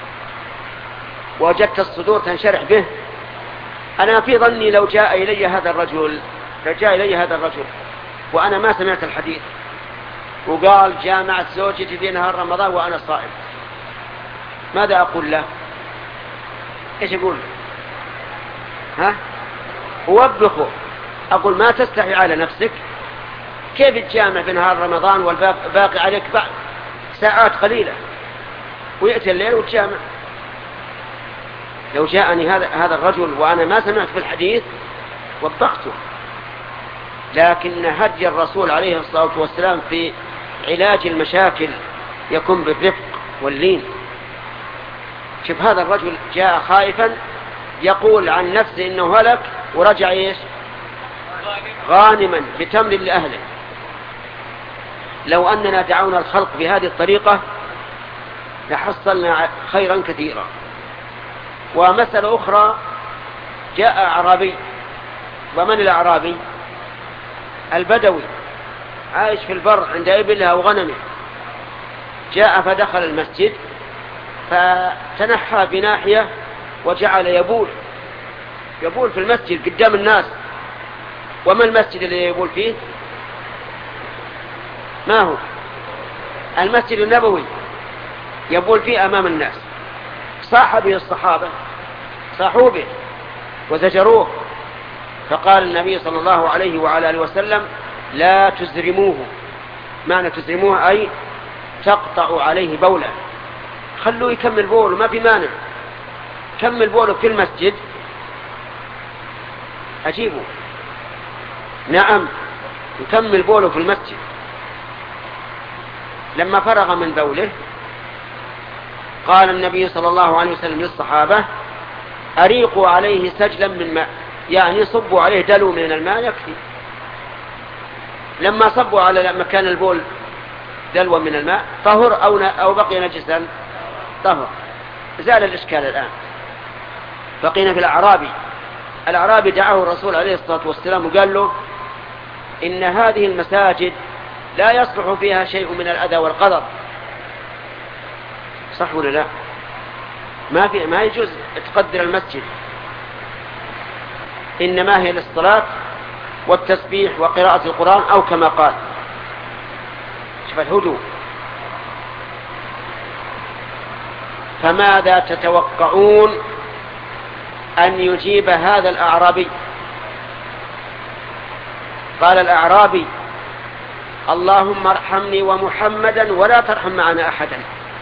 ووجدت الصدور تنشرح به. أنا في ظني لو جاء إلي هذا الرجل لو جاء إلي هذا الرجل وأنا ما سمعت الحديث وقال جامعت زوجتي في نهار رمضان وأنا صائم، ماذا أقول له؟ إيش أقول له؟ ها؟ أوبخه، أقول ما تستحي على نفسك؟ كيف تجامع في نهار رمضان والباقي عليك بعد ساعات قليلة ويأتي الليل وتجامع؟ لو جاءني هذا هذا الرجل وأنا ما سمعت في الحديث وبخته. لكن هدي الرسول عليه الصلاة والسلام في علاج المشاكل يكون بالرفق واللين. شوف هذا الرجل جاء خائفا يقول عن نفسه إنه هلك، ورجع إيش؟ غانما بتمر لأهله. لو أننا دعونا الخلق بهذه الطريقة لحصلنا خيرا كثيرا. ومسألة أخرى، جاء أعرابي. ومن الأعرابي؟ البدوي عايش في البر عند إبلها وغنمه. جاء فدخل المسجد فتنحى بناحية وجعل يبول يبول في المسجد قدام الناس. وما المسجد اللي يبول فيه؟ ما هو؟ المسجد النبوي، يبول فيه أمام الناس. صاح به الصحابة، صاحوا به وزجروه. فقال النبي صلى الله عليه وعلى آله وسلم لا تزرموه. معنى تزرموه أي تقطع عليه بوله، خلوه يكمل بوله، ما في مانع، كمل بوله في المسجد. أجيبه، نعم يكمل بوله في المسجد. لما فرغ من بوله قال النبي صلى الله عليه وسلم للصحابة أريقوا عليه سجلا من ماء، يعني صبوا عليه دلو من الماء يكفي. لما صبوا على مكان البول دلو من الماء طهر أو, أو بقي نجسا؟ طهر. زال الإشكال الآن. بقينا في الأعرابي. الأعرابي دعاه الرسول عليه الصلاة والسلام وقال له إن هذه المساجد لا يصلح فيها شيء من الأذى والقدر. صح ولا لا؟ ما في ما يجوز تقدر المسجد، إنما هي للصلاة والتسبيح وقراءة القرآن أو كما قال. شوف الهدوء. فماذا تتوقعون أن يجيب هذا الأعرابي؟ قال الأعرابي: اللهم ارحمني ومحمدا ولا ترحم معنا أحدا.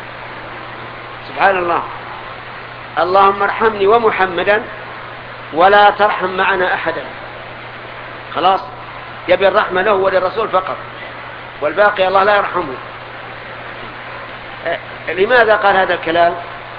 سبحان الله، اللهم ارحمني ومحمدا ولا ترحم معنا أحدا. خلاص، يبي الرحمة له وللرسول فقط، والباقي الله لا يرحمه. لماذا قال هذا الكلام؟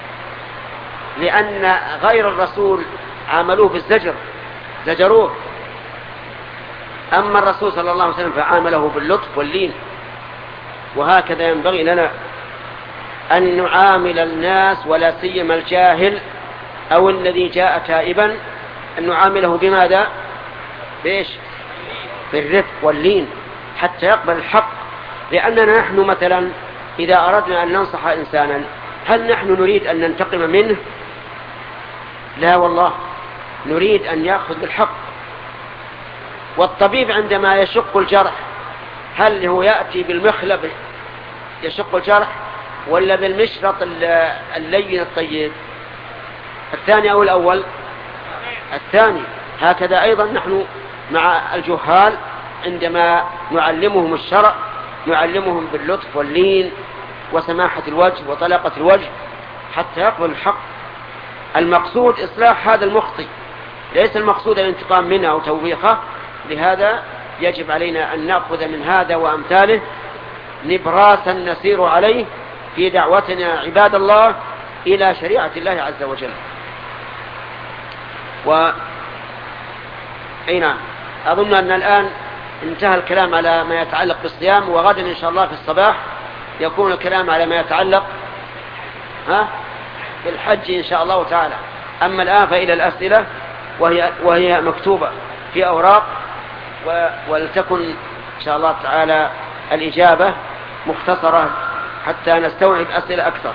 لأن غير الرسول عاملوه بالزجر، زجروه، أما الرسول صلى الله عليه وسلم فعامله باللطف واللين. وهكذا ينبغي لنا أن نعامل الناس، ولا سيما الجاهل أو الذي جاء تائبا، أن نعامله بماذا؟ بإيش؟ بالرفق واللين حتى يقبل الحق. لأننا نحن مثلا إذا أردنا أن ننصح إنسانا، هل نحن نريد أن ننتقم منه؟ لا والله، نريد أن يأخذ بالحق. والطبيب عندما يشق الجرح، هل هو يأتي بالمخلب يشق الجرح ولا بالمشرط اللين الطيب؟ الثاني أو الأول؟ الثاني. هكذا أيضا نحن مع الجهال عندما نعلمهم الشرع نعلمهم باللطف واللين وسماحة الوجه وطلاقة الوجه حتى يقبل الحق. المقصود إصلاح هذا المخطئ، ليس المقصود الانتقام منه أو توبيخه. لهذا يجب علينا أن نأخذ من هذا وأمثاله نبراسا نسير عليه في دعوتنا عباد الله إلى شريعة الله عز وجل. و أي نعم، أظن أن الآن انتهى الكلام على ما يتعلق بالصيام، وغدا إن شاء الله في الصباح يكون الكلام على ما يتعلق ها بالحج إن شاء الله تعالى. أما الآن فإلى الأسئلة، وهي, وهي مكتوبة في أوراق، ولتكن إن شاء الله تعالى الإجابة مختصرة حتى نستوعب أسئلة أكثر.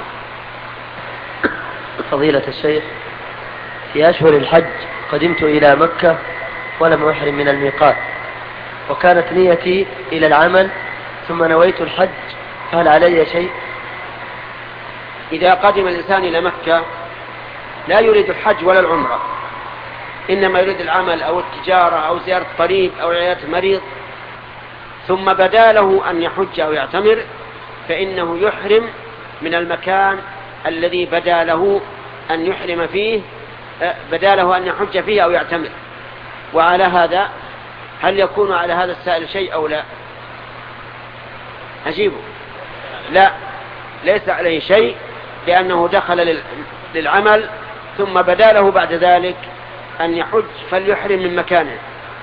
فضيلة الشيخ، في أشهر الحج قدمت إلى مكة ولم أحرم من الميقات، وكانت نيتي إلى العمل ثم نويت الحج، فهل علي شيء؟ إذا قدم الإنسان إلى مكة لا يريد الحج ولا العمرة، إنما يريد العمل أو التجارة أو زيارة قريب أو عيادة مريض، ثم بدا له أن يحج أو يعتمر، فإنه يحرم من المكان الذي بدا له أن يحرم فيه، بدا له أن يحج فيه أو يعتمر. وعلى هذا هل يكون على هذا السائل شيء أو لا؟ أجيبه لا، ليس عليه شيء، لأنه دخل للعمل ثم بدا له بعد ذلك أن يحج، فليحرم من مكانه.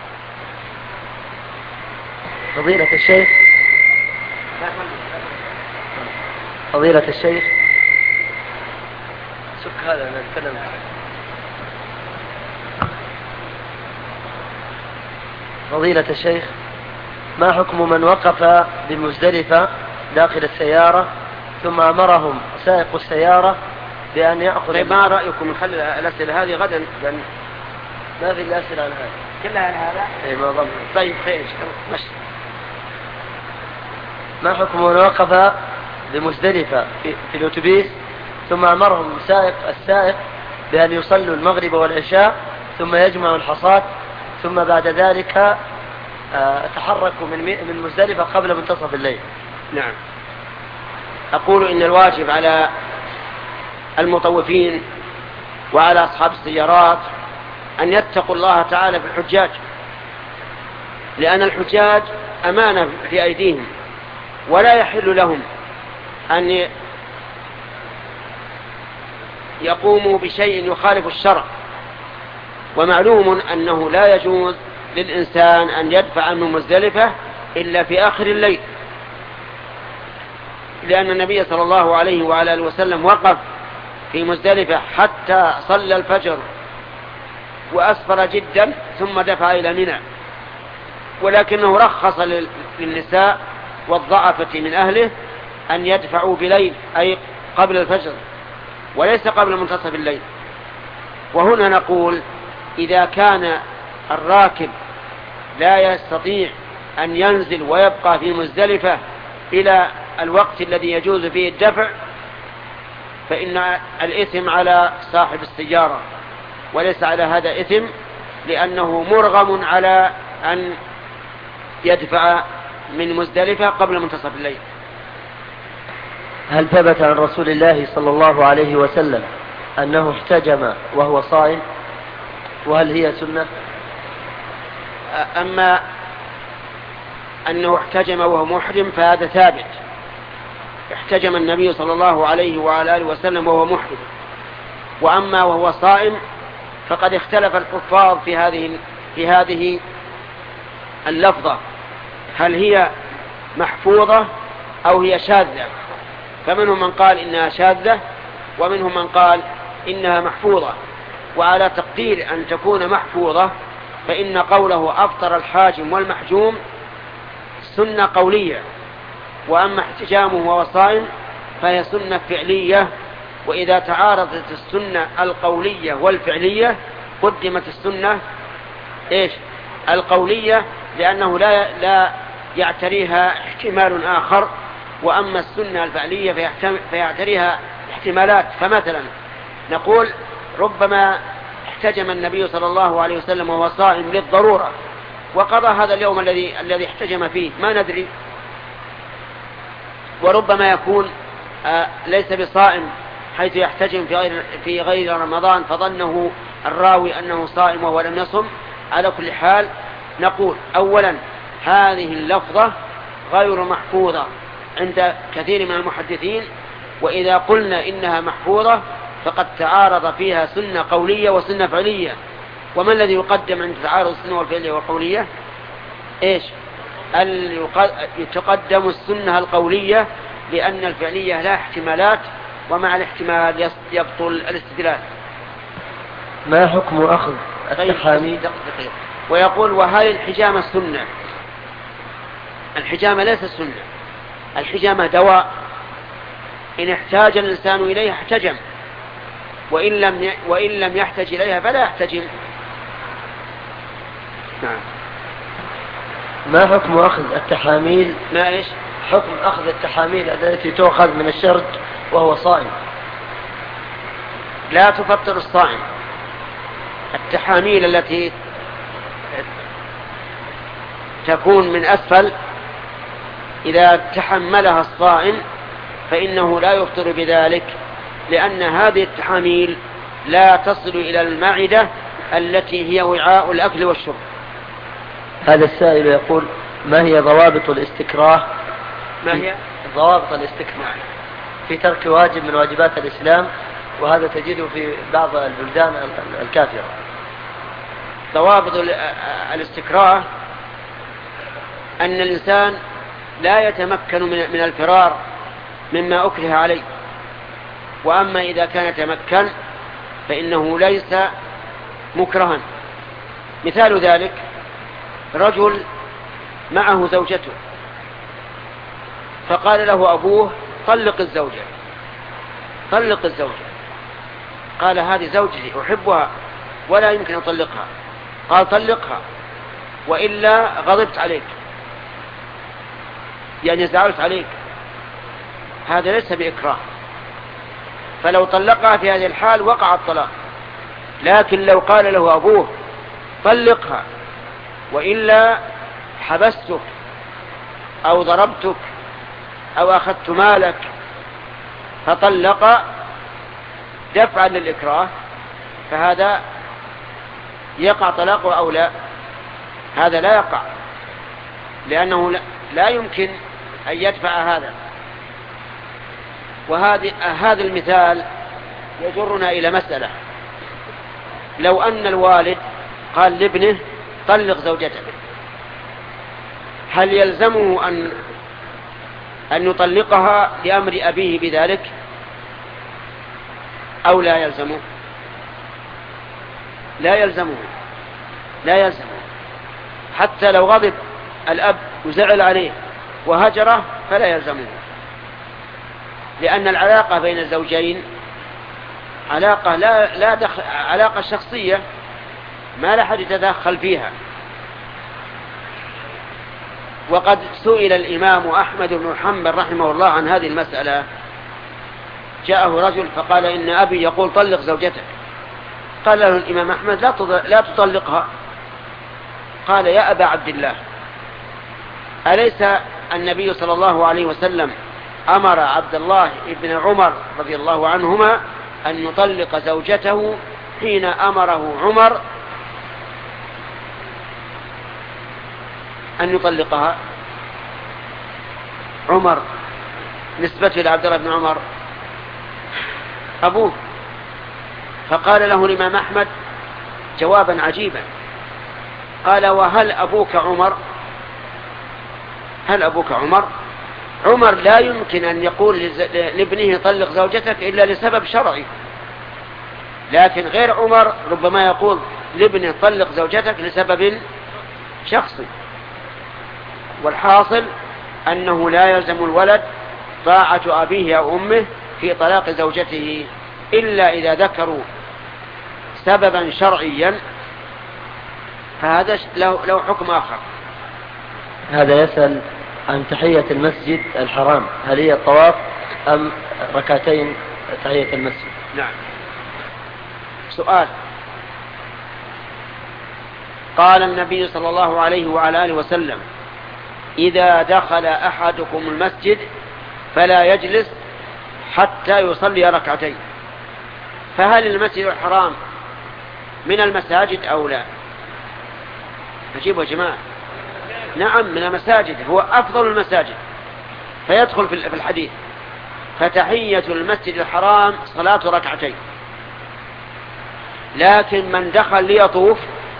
فضيلة الشيخ فضيلة الشيخ سك هذا أنا أتكلم. فضيلة الشيخ، ما حكم من وقف بمزدلفة داخل السيارة ثم أمرهم سائق السيارة بأن يأخذ؟ طيب ما رأيكم نخلي الأسئلة هذه غدا، لأن ما في الأسئلة عن هذا كلها عن هذا. إيه ما ضمن. طيب خير ماشي. ما حكم من وقف بمزدلفة في, في الأتوبيس ثم أمرهم سائق السائق بأن يصلوا المغرب والعشاء ثم يجمعوا الحصاة، ثم بعد ذلك تحركوا من من مزدلفة قبل منتصف الليل؟ نعم. أقول إن الواجب على المطوفين وعلى أصحاب السيارات أن يتقوا الله تعالى في الحجاج، لأن الحجاج أمانة في أيديهم، ولا يحل لهم أن يقوموا بشيء يخالف الشرع. ومعلوم أنه لا يجوز للإنسان أن يدفع من مزدلفة إلا في آخر الليل، لأن النبي صلى الله عليه وعلى آله وسلم وقف في مزدلفة حتى صلى الفجر وأسفر جدا ثم دفع إلى منى، ولكنه رخص للنساء والضعفة من أهله أن يدفعوا بليل أي قبل الفجر. وليس قبل منتصف الليل. وهنا نقول إذا كان الراكب لا يستطيع أن ينزل ويبقى في مزدلفة إلى الوقت الذي يجوز فيه الدفع، فإن الإثم على صاحب السيارة وليس على هذا إثم، لأنه مرغم على أن يدفع من مزدلفة قبل منتصف الليل. هل ثبت عن رسول الله صلى الله عليه وسلم أنه احتجم وهو صائم، وهل هي سنة؟ أما أنه احتجم وهو محرم فهذا ثابت، احتجم النبي صلى الله عليه وعلى آله وسلم وهو محرم. وأما وهو صائم فقد اختلف الحفاظ في هذه في هذه اللفظة، هل هي محفوظة أو هي شاذة؟ فمنهم من قال إنها شاذة، ومنهم من قال إنها محفوظة. وعلى تقدير أن تكون محفوظة فإن قوله أفطر الحاجم والمحجوم سنة قولية، وأما احتجامه وهو صائم فهي سنة فعلية. وإذا تعارضت السنة القولية والفعلية قدمت السنة إيش؟ القولية، لأنه لا لا يعتريها احتمال آخر. وأما السنة الفعلية فيعتريها احتمالات. فمثلا نقول ربما احتجم النبي صلى الله عليه وسلم وهو صائم للضرورة وقضى هذا اليوم الذي الذي احتجم فيه، ما ندري. وربما يكون آه ليس بصائم حيث يحتجم في غير في غير رمضان فظنه الراوي أنه صائم وهو لم يصم. على كل حال نقول أولا هذه اللفظة غير محفوظة عند كثير من المحدثين، وإذا قلنا إنها محفوظة فقد تعارض فيها سنة قولية وسنة فعلية. وما الذي يقدم عند تعارض السنة والفعلية والقولية؟ إيش؟ يتقدم السنة القولية، لأن الفعلية لا احتمالات، ومع الاحتمال يبطل الاستدلال. ما حكم أخذ التحامي؟ ويقول وهل الحجامة السنة؟ الحجامة ليس السنة، الحجامة دواء، إن احتاج الإنسان إليها احتجم، وإن لم وإن لم يحتج إليها فلا يحتجم. نعم. ما حكم أخذ التحاميل؟ ما إيش؟ حكم أخذ التحاميل التي تؤخذ من الشرج وهو صائم. لا تفطر الصائم. التحاميل التي تكون من أسفل إذا تحملها الصائم فإنه لا يفطر بذلك، لأن هذه التحاميل لا تصل إلى المعدة التي هي وعاء الأكل والشرب. هذا السائل يقول ما هي ضوابط الاستكراه؟ ما هي ضوابط الاستكراه في ترك واجب من واجبات الإسلام، وهذا تجده في بعض البلدان الكافرة. ضوابط الاستكراه أن الإنسان لا يتمكن من الفرار مما أكره عليه، وأما إذا كان يتمكن فإنه ليس مكرها. مثال ذلك رجل معه زوجته فقال له أبوه طلق الزوجة طلق الزوجة قال هذه زوجتي أحبها ولا يمكن أطلقها. قال طلقها وإلا غضبت عليك، يعني زعلت عليك. هذا ليس بإكراه، فلو طلقها في هذه الحال وقع الطلاق. لكن لو قال له أبوه طلقها وإلا حبستك أو ضربتك أو أخذت مالك فطلق دفعا للإكراه، فهذا يقع طلاقه أو لا؟ هذا لا يقع، لأنه لا يمكن أن يدفع هذا. وهذا هذا المثال يجرنا إلى مسألة. لو أن الوالد قال لابنه طلق زوجتك، هل يلزمه أن أن يطلقها لأمر أبيه بذلك أو لا يلزمه؟ لا يلزمه لا يلزمه حتى لو غضب الأب وزعل عليه وهجره فلا يلزمه، لأن العلاقة بين الزوجين علاقة لا لا دخل علاقة شخصية ما لا أحد يتدخل فيها. وقد سئل الإمام أحمد بن حنبل رحمه الله عن هذه المسألة، جاءه رجل فقال إن أبي يقول طلق زوجتك. قال له الإمام أحمد لا لا تطلقها. قال يا أبا عبد الله، أليس النبي صلى الله عليه وسلم أمر عبد الله بن عمر رضي الله عنهما أن يطلق زوجته حين أمره عمر أن يطلقها؟ عمر نسبة إلى عبد الله بن عمر أبوه. فقال له الإمام أحمد جوابا عجيبا، قال وهل أبوك عمر؟ هل أبوك عمر؟ عمر لا يمكن أن يقول لابنه طلق زوجتك إلا لسبب شرعي، لكن غير عمر ربما يقول لابنه طلق زوجتك لسبب شخصي. والحاصل أنه لا يلزم الولد طاعة أبيه أو أمه في طلاق زوجته إلا إذا ذكروا سببا شرعيا، فهذا له حكم آخر. هذا يسأل عن تحية المسجد الحرام، هل هي الطواف أم ركعتين تحية المسجد؟ نعم. سؤال: قال النبي صلى الله عليه وعلى آله وسلم: إذا دخل أحدكم المسجد فلا يجلس حتى يصلي ركعتين. فهل المسجد الحرام من المساجد أو لا؟ أجيبوا يا جماعة. نعم من المساجد، هو أفضل المساجد، فيدخل في الحديث. فتحية المسجد الحرام صلاة ركعتين. لكن من دخل ليطوف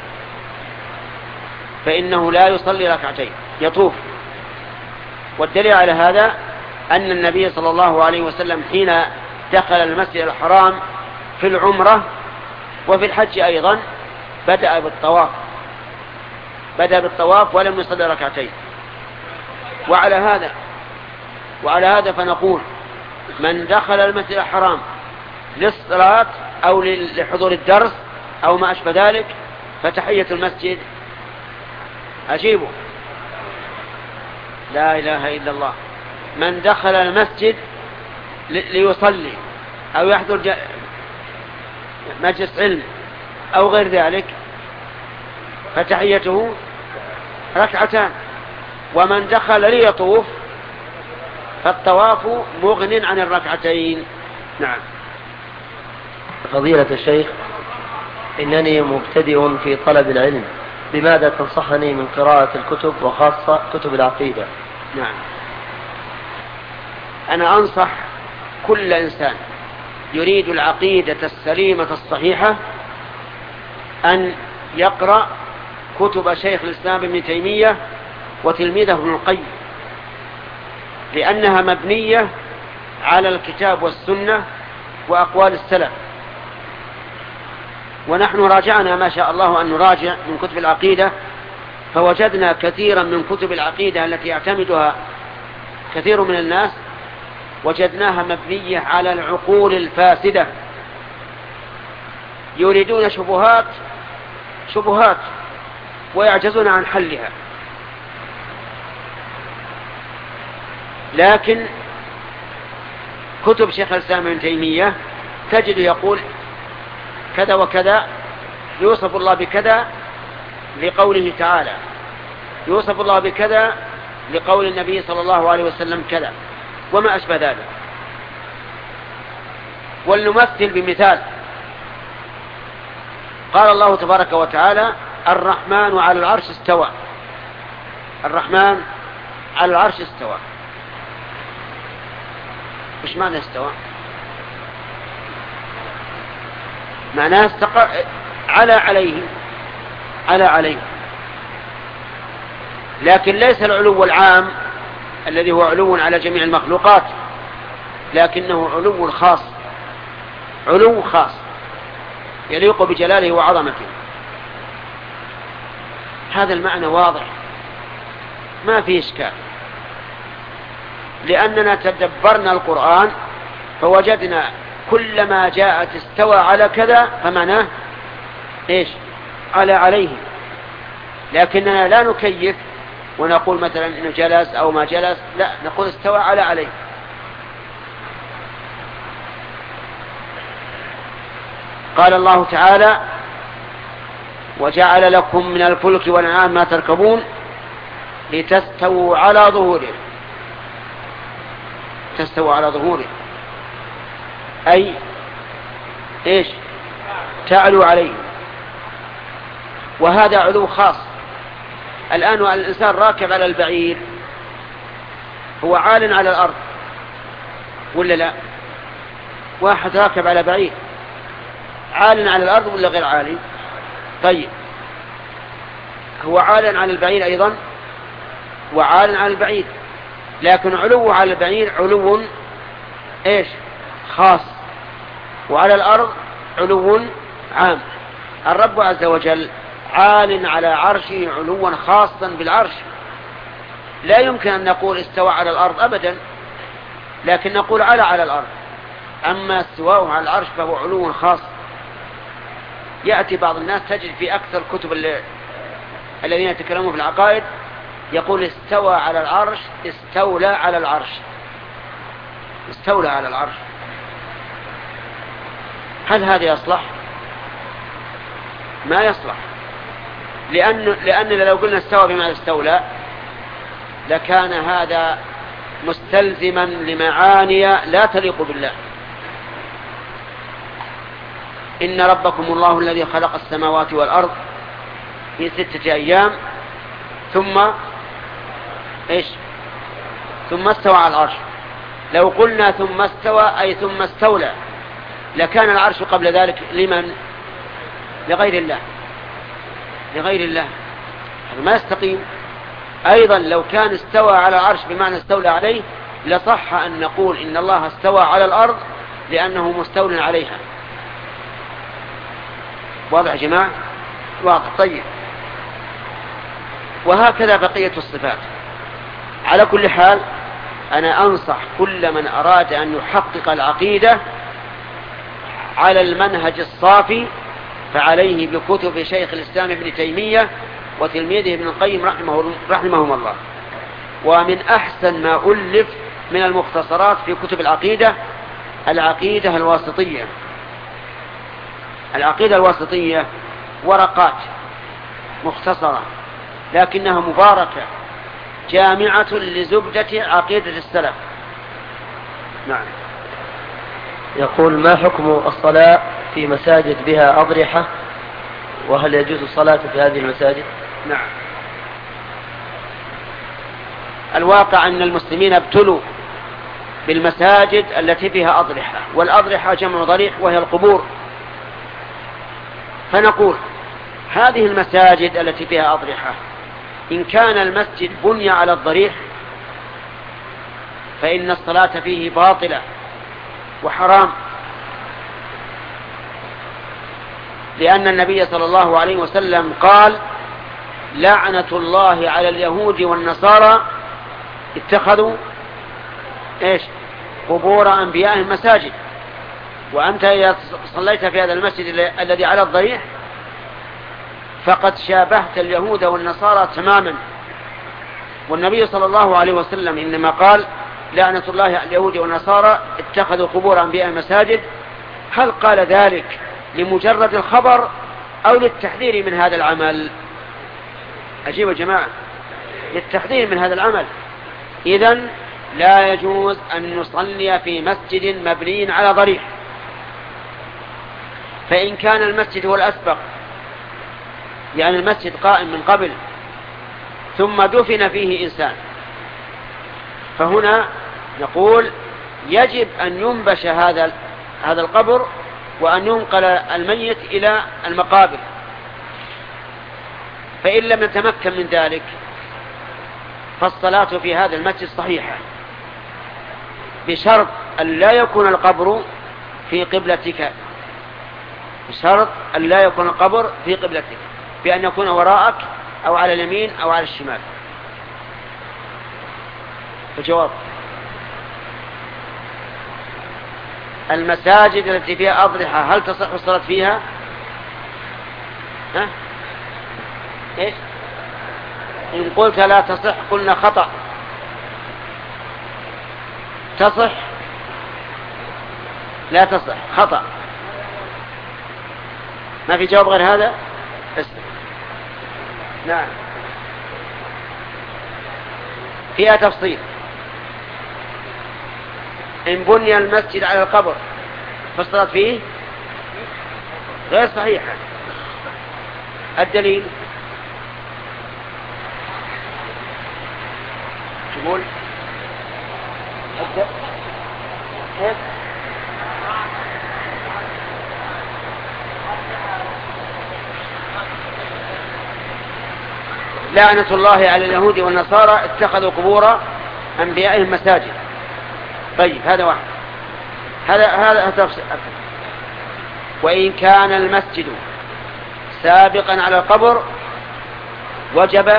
فإنه لا يصلي ركعتين، يطوف. والدليل على هذا أن النبي صلى الله عليه وسلم حين دخل المسجد الحرام في العمرة وفي الحج أيضا بدأ بالطواف بدأ بالطواف ولم يصلي ركعتين. وعلى هذا وعلى هذا فنقول من دخل المسجد الحرام للصلاة أو لحضور الدرس أو ما أشبه ذلك فتحية المسجد. أجيبه. لا إله إلا الله. من دخل المسجد ليصلي أو يحضر مجلس علم أو غير ذلك فتحيته ركعتان. ومن دخل ليطوف فالطواف مغن عن الركعتين. نعم. فضيلة الشيخ، إنني مبتدئ في طلب العلم، بماذا تنصحني من قراءة الكتب وخاصة كتب العقيدة؟ نعم. أنا أنصح كل إنسان يريد العقيدة السليمة الصحيحة أن يقرأ كتب شيخ الإسلام ابن تيمية وتلميذه ابن القيم، لأنها مبنية على الكتاب والسنة وأقوال السلف. ونحن راجعنا ما شاء الله أن نراجع من كتب العقيدة، فوجدنا كثيرا من كتب العقيدة التي يعتمدها كثير من الناس وجدناها مبنية على العقول الفاسدة، يريدون شبهات شبهات ويعجزون عن حلها. لكن كتب شيخ الإسلام ابن تيمية تجد يقول كذا وكذا، يوصف الله بكذا لقوله تعالى، يوصف الله بكذا لقول النبي صلى الله عليه وسلم كذا، وما أشبه ذلك. ولنمثل بمثال. قال الله تبارك وتعالى: الرحمن على العرش استوى. الرحمن على العرش استوى. إيش معنى استوى؟ معناه استقر على عليه على عليه لكن ليس العلو العام الذي هو علو على جميع المخلوقات، لكنه علو خاص، علو خاص يليق بجلاله وعظمته. هذا المعنى واضح ما فيه إشكال، لأننا تدبرنا القرآن فوجدنا كلما جاءت استوى على كذا فمعناه إيش؟ على عليه. لكننا لا نكيف ونقول مثلا إنه جلس أو ما جلس، لا، نقول استوى على عليه. قال الله تعالى: وجعل لكم من الفلك والأنعام ما تركبون لتستووا على ظهوره. تستووا على ظهوره أي إيش؟ تعلو عليه. وهذا علو خاص. الآن الإنسان راكب على البعير هو عال على الأرض ولا لا؟ واحد راكب على بعير عال على الأرض ولا غير عالي؟ طيب، هو عال على البعير أيضا وعال على البعير، لكن علوه على البعير علو إيش؟ خاص، وعلى الأرض علو عام. الرب عز وجل عال على عرشه علوا خاصا بالعرش، لا يمكن أن نقول استوى على الأرض أبدا، لكن نقول على على الأرض. أما استواءه على العرش فهو علو خاص. يأتي بعض الناس تجد في أكثر كتب الذين يتكلمون في العقائد يقول استوى على العرش، استولى على العرش، استولى على العرش. هل هذا يصلح؟ ما يصلح، لأن لأننا لو قلنا استوى بما استولى لكان هذا مستلزما لمعاني لا تليق بالله. إن ربكم الله الذي خلق السماوات والأرض في ستة أيام ثم إيش؟ ثم استوى على العرش. لو قلنا ثم استوى أي ثم استولى لكان العرش قبل ذلك لمن؟ لغير الله، لغير الله. هذا ما يستقيم. أيضا لو كان استوى على العرش بمعنى استولى عليه لصح أن نقول إن الله استوى على الأرض لأنه مستول عليها. واضح يا جماعة؟ واضح. طيب، وهكذا بقية الصفات. على كل حال أنا أنصح كل من أراد أن يحقق العقيدة على المنهج الصافي فعليه بكتب شيخ الإسلام ابن تيمية وتلميذه ابن القيم رحمه رحمهم الله. ومن أحسن ما ألف من المختصرات في كتب العقيدة العقيدة الواسطية. العقيدة الواسطية ورقات مختصرة لكنها مباركة جامعة لزبدة عقيدة السلف. نعم. يقول: ما حكم الصلاة في مساجد بها أضرحة، وهل يجوز الصلاة في هذه المساجد؟ نعم. الواقع أن المسلمين ابتلوا بالمساجد التي فيها أضرحة، والأضرحة جمع ضريح وهي القبور. فنقول هذه المساجد التي فيها أضرحة إن كان المسجد بني على الضريح فإن الصلاة فيه باطلة وحرام، لأن النبي صلى الله عليه وسلم قال: لعنة الله على اليهود والنصارى اتخذوا إيش؟ قبور أنبيائهم مساجد. وأنت إذا صليت في هذا المسجد الذي على الضريح فقد شابهت اليهود والنصارى تماما. والنبي صلى الله عليه وسلم إنما قال: لعنة الله على اليهود والنصارى اتخذوا قبور أنبيائهم مساجد. هل قال ذلك لمجرد الخبر أو للتحذير من هذا العمل؟ أجيب يا جماعة، للتحذير من هذا العمل. إذن لا يجوز أن نصلي في مسجد مبني على ضريح. فإن كان المسجد هو الأسبق، يعني المسجد قائم من قبل ثم دفن فيه إنسان، فهنا نقول يجب أن ينبش هذا هذا القبر وأن ينقل الميت إلى المقابر. فإن لم نتمكن من ذلك فالصلاة في هذا المسجد صحيحة، بشرط أن لا يكون القبر في قبلتك، بشرط أن لا يكون القبر في قبلتك، بأن يكون وراءك أو على اليمين أو على الشمال. الجواب: المساجد التي فيها أضرحة هل تصح الصلاة فيها؟ ها؟ إيش؟ إن قلت لا تصح قلنا خطأ. تصح؟ لا تصح، خطأ. ما في جواب غير هذا؟ اسمع. نعم، فيها تفصيل. إن بني المسجد على القبر فالصلاة فيه غير صحيحة. الدليل تقول الد... كيف؟ لعنة الله على اليهود والنصارى اتخذوا قبور أنبيائهم مساجد. طيب هذا واحد، هذا هذا تفصيل. وإن كان المسجد سابقا على القبر وجب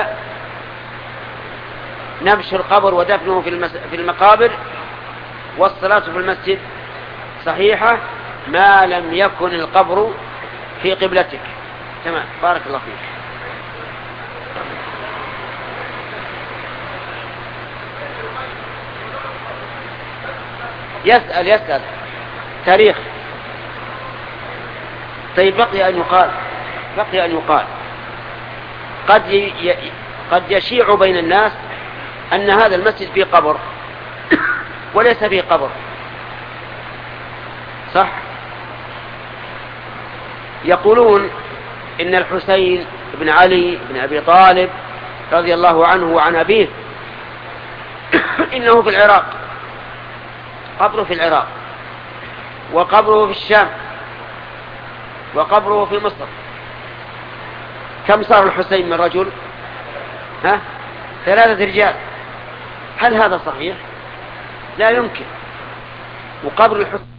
نبش القبر ودفنه في, المس... في المقابر، والصلاة في المسجد صحيحة ما لم يكن القبر في قبلتك. تمام، بارك الله فيك. يسأل يسأل تاريخ. طيب بقي أن يقال بقي أن يقال قد ي... قد يشيع بين الناس أن هذا المسجد فيه قبر وليس فيه قبر، صح؟ يقولون إن الحسين بن علي بن أبي طالب رضي الله عنه وعن أبيه إنه في العراق، قبره في العراق، وقبره في الشام، وقبره في مصر. كم صار الحسين من رجل؟ ها؟ ثلاثة رجال. هل هذا صحيح؟ لا يمكن. وقبر الحسين